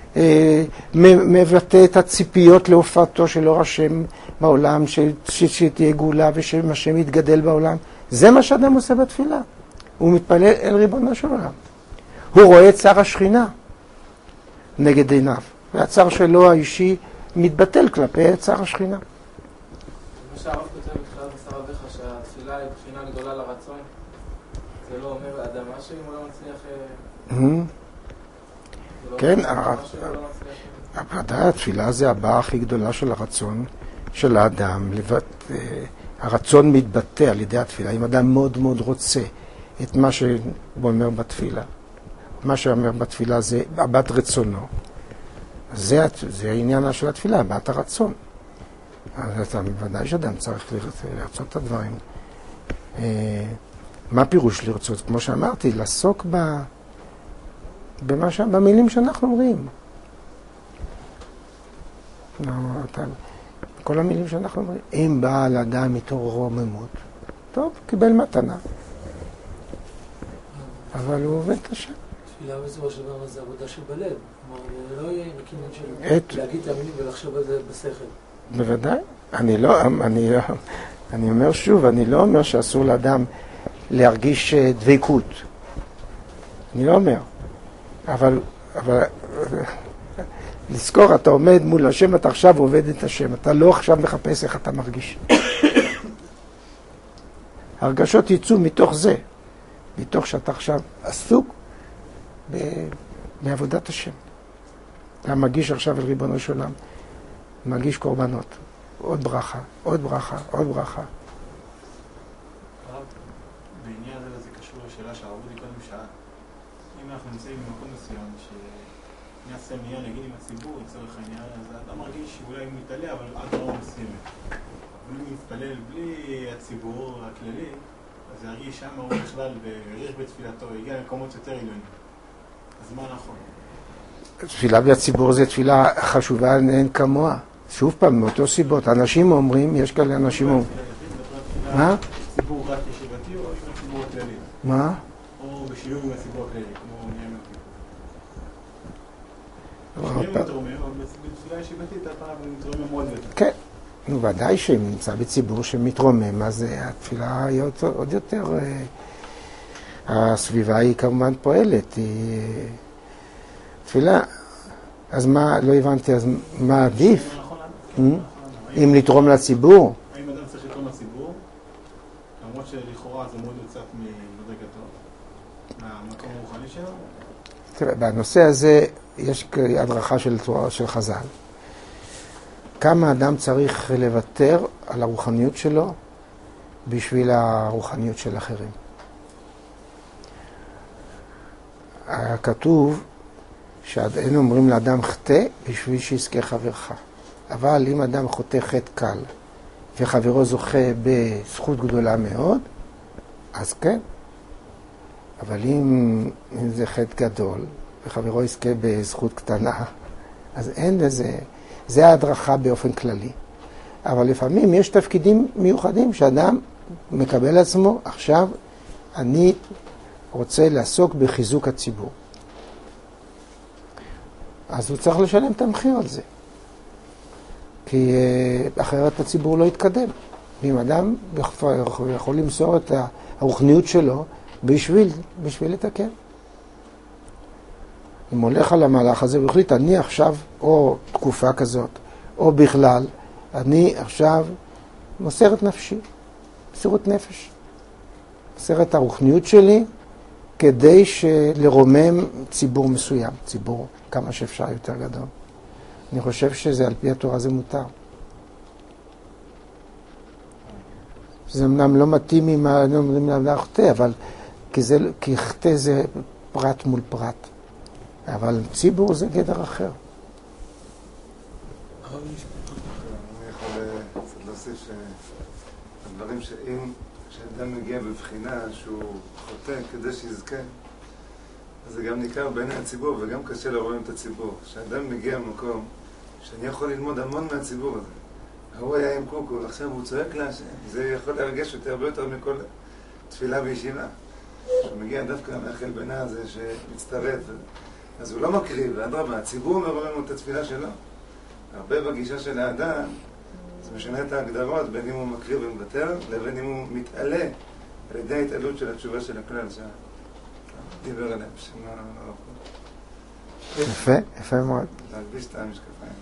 מבטא את הציפיות להופעתו של אור השם בעולם, שתהיה גאולה ושהשם יתגדל בעולם. זה מה שאדם עושה בתפילה. הוא מתפלל אל ריבונו של עולם. הוא רואה את צער השכינה נגד עיניו, והצער שלו האישי מתבטל כלפי צער השכינה. מה שהרב כותב בתחילת מסר רבך, שהתפילה היא בחינה גדולה לרצון, זה לא אומר אדם משהו אם הוא לא מצליח... כן, הוודאי, התפילה זה הבאה הכי גדולה של הרצון של האדם. הרצון מתבטא על ידי התפילה. אם אדם מאוד מאוד רוצה את מה שהוא אומר בתפילה, מה שאומר בתפילה זה הבעת רצונו, זה, זה העניין של התפילה, הבעת הרצון. אז אתה, בוודאי שאדם צריך לרצות את הדברים. מה פירוש לרצות? כמו שאמרתי, לעסוק ב... במה ש... במילים שאנחנו אומרים. כל המילים שאנחנו אומרים. אם בא לאדם מתוך רוממות, טוב, קיבל מתנה. אבל הוא עובד את השם. תפילה בסופו של דבר זה עבודה שבלב. כלומר, זה לא יהיה עם הכינון של להגיד את המילים ולחשוב על זה בשכל. בוודאי. אני לא, אני, אני אומר שוב, אני לא אומר שאסור לאדם להרגיש דבקות. אני לא אומר. אבל, אבל, לזכור, אתה עומד מול השם, אתה עכשיו עובד את השם, אתה לא עכשיו מחפש איך אתה מרגיש. הרגשות יצאו מתוך זה, מתוך שאתה עכשיו עסוק בעבודת השם. אתה מגיש עכשיו אל ריבונו של עולם, מגיש קורבנות, עוד ברכה, עוד ברכה, עוד ברכה. בעניין הזה זה קשור לשאלה שהרבודי קודם שאל. אם אנחנו נמצאים במקום מסוים שנעשה מיד נגיד עם הציבור, לצורך העניין, אז אתה מרגיש שאולי הוא מתעלה, אבל עד רוב מסוימת. אבל אם מתפלל בלי הציבור הכללי, אז ירגיש שם הוא בכלל ויריך בתפילתו, יגיע למקומות יותר עליונים. אז מה נכון? תפילה בלי הציבור זה תפילה חשובה, אין כמוה. שוב פעם, מאותו סיבות. אנשים אומרים, יש כאלה אנשים אומרים... מה? ציבור רק ישיבתי או עם הציבור הכללי? מה? או בשילוב עם הציבור הכללי, כמו נעים הכיפור. שניהם מתרומם, אבל בתפילה ישיבתית, הפעם מתרומם מאוד יותר. כן. נו, ודאי שאם נמצא בציבור שמתרומם, אז התפילה היא עוד יותר... הסביבה היא כמובן פועלת, היא... תפילה. אז מה, לא הבנתי, אז מה עדיף? אם לתרום לציבור? האם אדם צריך לתרום לציבור? למרות שלכאורה זה מאוד יוצאת ממדרגתו, מהמקום הרוחני שלו? תראה, בנושא הזה יש הדרכה של, של חז"ל. כמה אדם צריך לוותר על הרוחניות שלו בשביל הרוחניות של אחרים? כתוב שאין אומרים לאדם חטא בשביל שיזכה חברך. אבל אם אדם חוטא חטא קל וחברו זוכה בזכות גדולה מאוד, אז כן. אבל אם, אם זה חטא גדול וחברו יזכה בזכות קטנה, אז אין לזה, זה ההדרכה באופן כללי. אבל לפעמים יש תפקידים מיוחדים שאדם מקבל עצמו, עכשיו אני רוצה לעסוק בחיזוק הציבור. אז הוא צריך לשלם את המחיר על זה. כי אחרת הציבור לא יתקדם. ואם אדם יכול למסור את הרוחניות שלו בשביל, בשביל לתקן. אם הולך על המהלך הזה והחליט, אני עכשיו, או תקופה כזאת, או בכלל, אני עכשיו מוסר את נפשי, מסירות נפש. מוסר את הרוחניות שלי כדי לרומם ציבור מסוים, ציבור כמה שאפשר יותר גדול. אני חושב שזה על פי התורה זה מותר. זה אמנם לא מתאים עם האדם חטא, אבל כי, זה, כי חטא זה פרט מול פרט. אבל ציבור זה גדר אחר. אני יכול להוסיף שהדברים שאם, כשאדם מגיע בבחינה שהוא חוטא כדי שיזכה, אז זה גם ניכר בעיני הציבור, וגם קשה לרואים את הציבור. כשאדם מגיע למקום שאני יכול ללמוד המון מהציבור הזה. הוא היה עם קוקו, עכשיו הוא צועק להשם. זה יכול להרגש אותי הרבה יותר מכל תפילה בישיבה. הוא מגיע דווקא מאחל בינה הזה שמצטרף. אז הוא לא מקריב, ואדרבה, הציבור אומר לנו את התפילה שלו. הרבה בגישה של האדם, זה משנה את ההגדרות, בין אם הוא מקריב ומוותר, לבין אם הוא מתעלה על ידי ההתעלות של התשובה של הכלל שדיבר עליהם. יפה, יפה מאוד. להלביש את המשקפיים.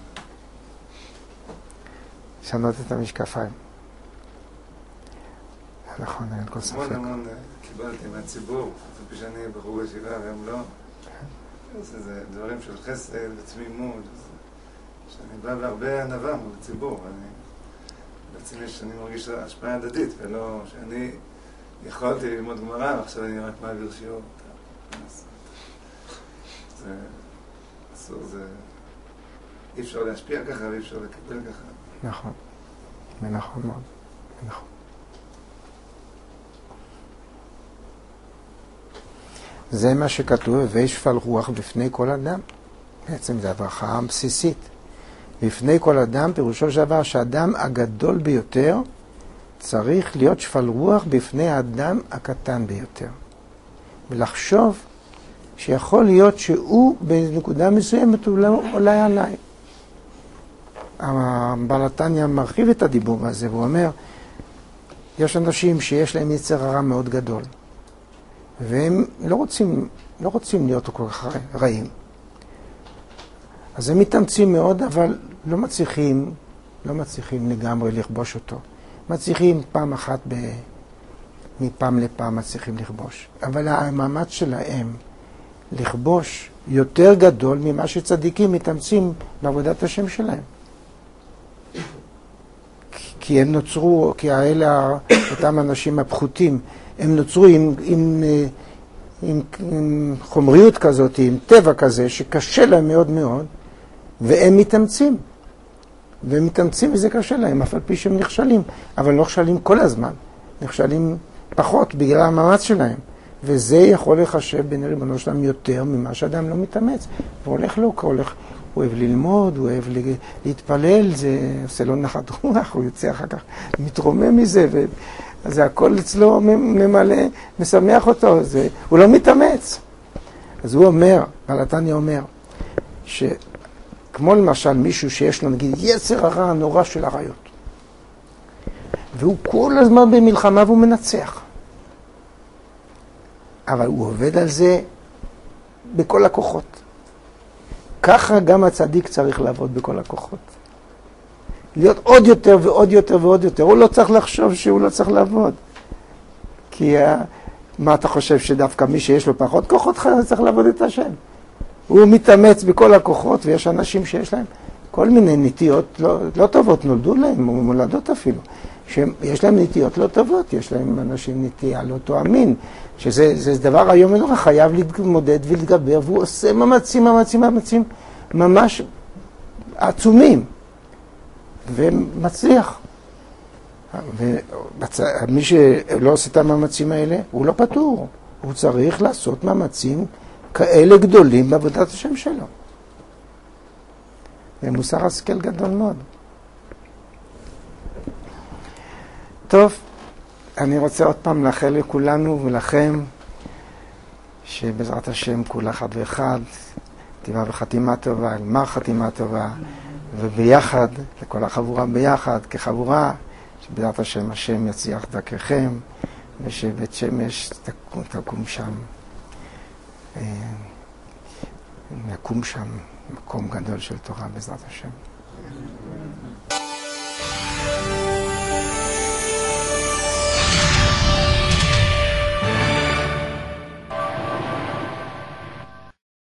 לשנות את המשקפיים. נכון, אין כל ספק. המון המון קיבלתי מהציבור, זה שאני בחור ישיבה והם לא. זה דברים של חסד ותמימות. שאני בא בהרבה ענווה מול הציבור. בעצם יש, אני מרגיש השפעה הדדית, ולא שאני יכולתי ללמוד גמרא, ועכשיו אני רק מעביר שיעור. זה אסור, זה... אי אפשר להשפיע ככה ואי אפשר לקבל ככה. נכון, זה נכון מאוד, זה נכון. זה מה שכתוב, וישפל רוח בפני כל אדם. בעצם זה הברכה הבסיסית. בפני כל אדם, פירושו של דבר שהאדם הגדול ביותר צריך להיות שפל רוח בפני האדם הקטן ביותר. ולחשוב שיכול להיות שהוא בנקודה מסוימת אולי עליי. הבעל התניא מרחיב את הדיבור הזה, והוא אומר, יש אנשים שיש להם יצר הרע מאוד גדול, והם לא רוצים, לא רוצים להיות כל כך רעים. אז הם מתאמצים מאוד, אבל לא מצליחים, לא מצליחים לגמרי לכבוש אותו. מצליחים פעם אחת, ב... מפעם לפעם מצליחים לכבוש. אבל המאמץ שלהם לכבוש יותר גדול ממה שצדיקים מתאמצים בעבודת השם שלהם. כי הם נוצרו, כי האלה, אותם אנשים הפחותים, הם נוצרו עם, עם, עם, עם חומריות כזאת, עם טבע כזה, שקשה להם מאוד מאוד, והם מתאמצים. והם מתאמצים וזה קשה להם, אף על פי שהם נכשלים. אבל לא נכשלים כל הזמן. נכשלים פחות בגלל המאמץ שלהם. וזה יכול לחשב בין ריבונו שלהם יותר ממה שאדם לא מתאמץ. הוא הולך לו, הוא הולך, הוא אוהב ללמוד, הוא אוהב להתפלל, זה עושה לו נחת רוח, הוא יוצא אחר כך, מתרומם מזה, ו... אז זה הכל אצלו ממלא, משמח אותו, זה... הוא לא מתאמץ. אז הוא אומר, בעל התניא אומר, שכמו למשל מישהו שיש לו נגיד יצר הרע הנורא של הרעיות, והוא כל הזמן במלחמה והוא מנצח. אבל הוא עובד על זה בכל הכוחות. ככה גם הצדיק צריך לעבוד בכל הכוחות. להיות עוד יותר ועוד יותר ועוד יותר. הוא לא צריך לחשוב שהוא לא צריך לעבוד. כי מה אתה חושב שדווקא מי שיש לו פחות כוחות צריך לעבוד את השם? הוא מתאמץ בכל הכוחות, ויש אנשים שיש להם כל מיני נטיות לא, לא טובות, נולדו להם, מולדות אפילו. שיש להם נטיות לא טובות, יש להם אנשים נטייה לא תואמין, שזה זה דבר היום ונורא, חייב להתמודד ולהתגבר, והוא עושה מאמצים, מאמצים, מאמצים, ממש עצומים, ומצליח. ומי שלא עושה את המאמצים האלה, הוא לא פטור, הוא צריך לעשות מאמצים כאלה גדולים בעבודת השם שלו. זה מוסר השכל גדול מאוד. טוב, אני רוצה עוד פעם לאחל לכולנו ולכם שבעזרת השם כול אחד ואחד תיבא בחתימה טובה, גמר חתימה טובה, וביחד, לכל החבורה ביחד, כחבורה, שבעזרת השם השם יצליח דרככם, ושבית שמש תקום, תקום שם, יקום שם מקום גדול של תורה בעזרת השם.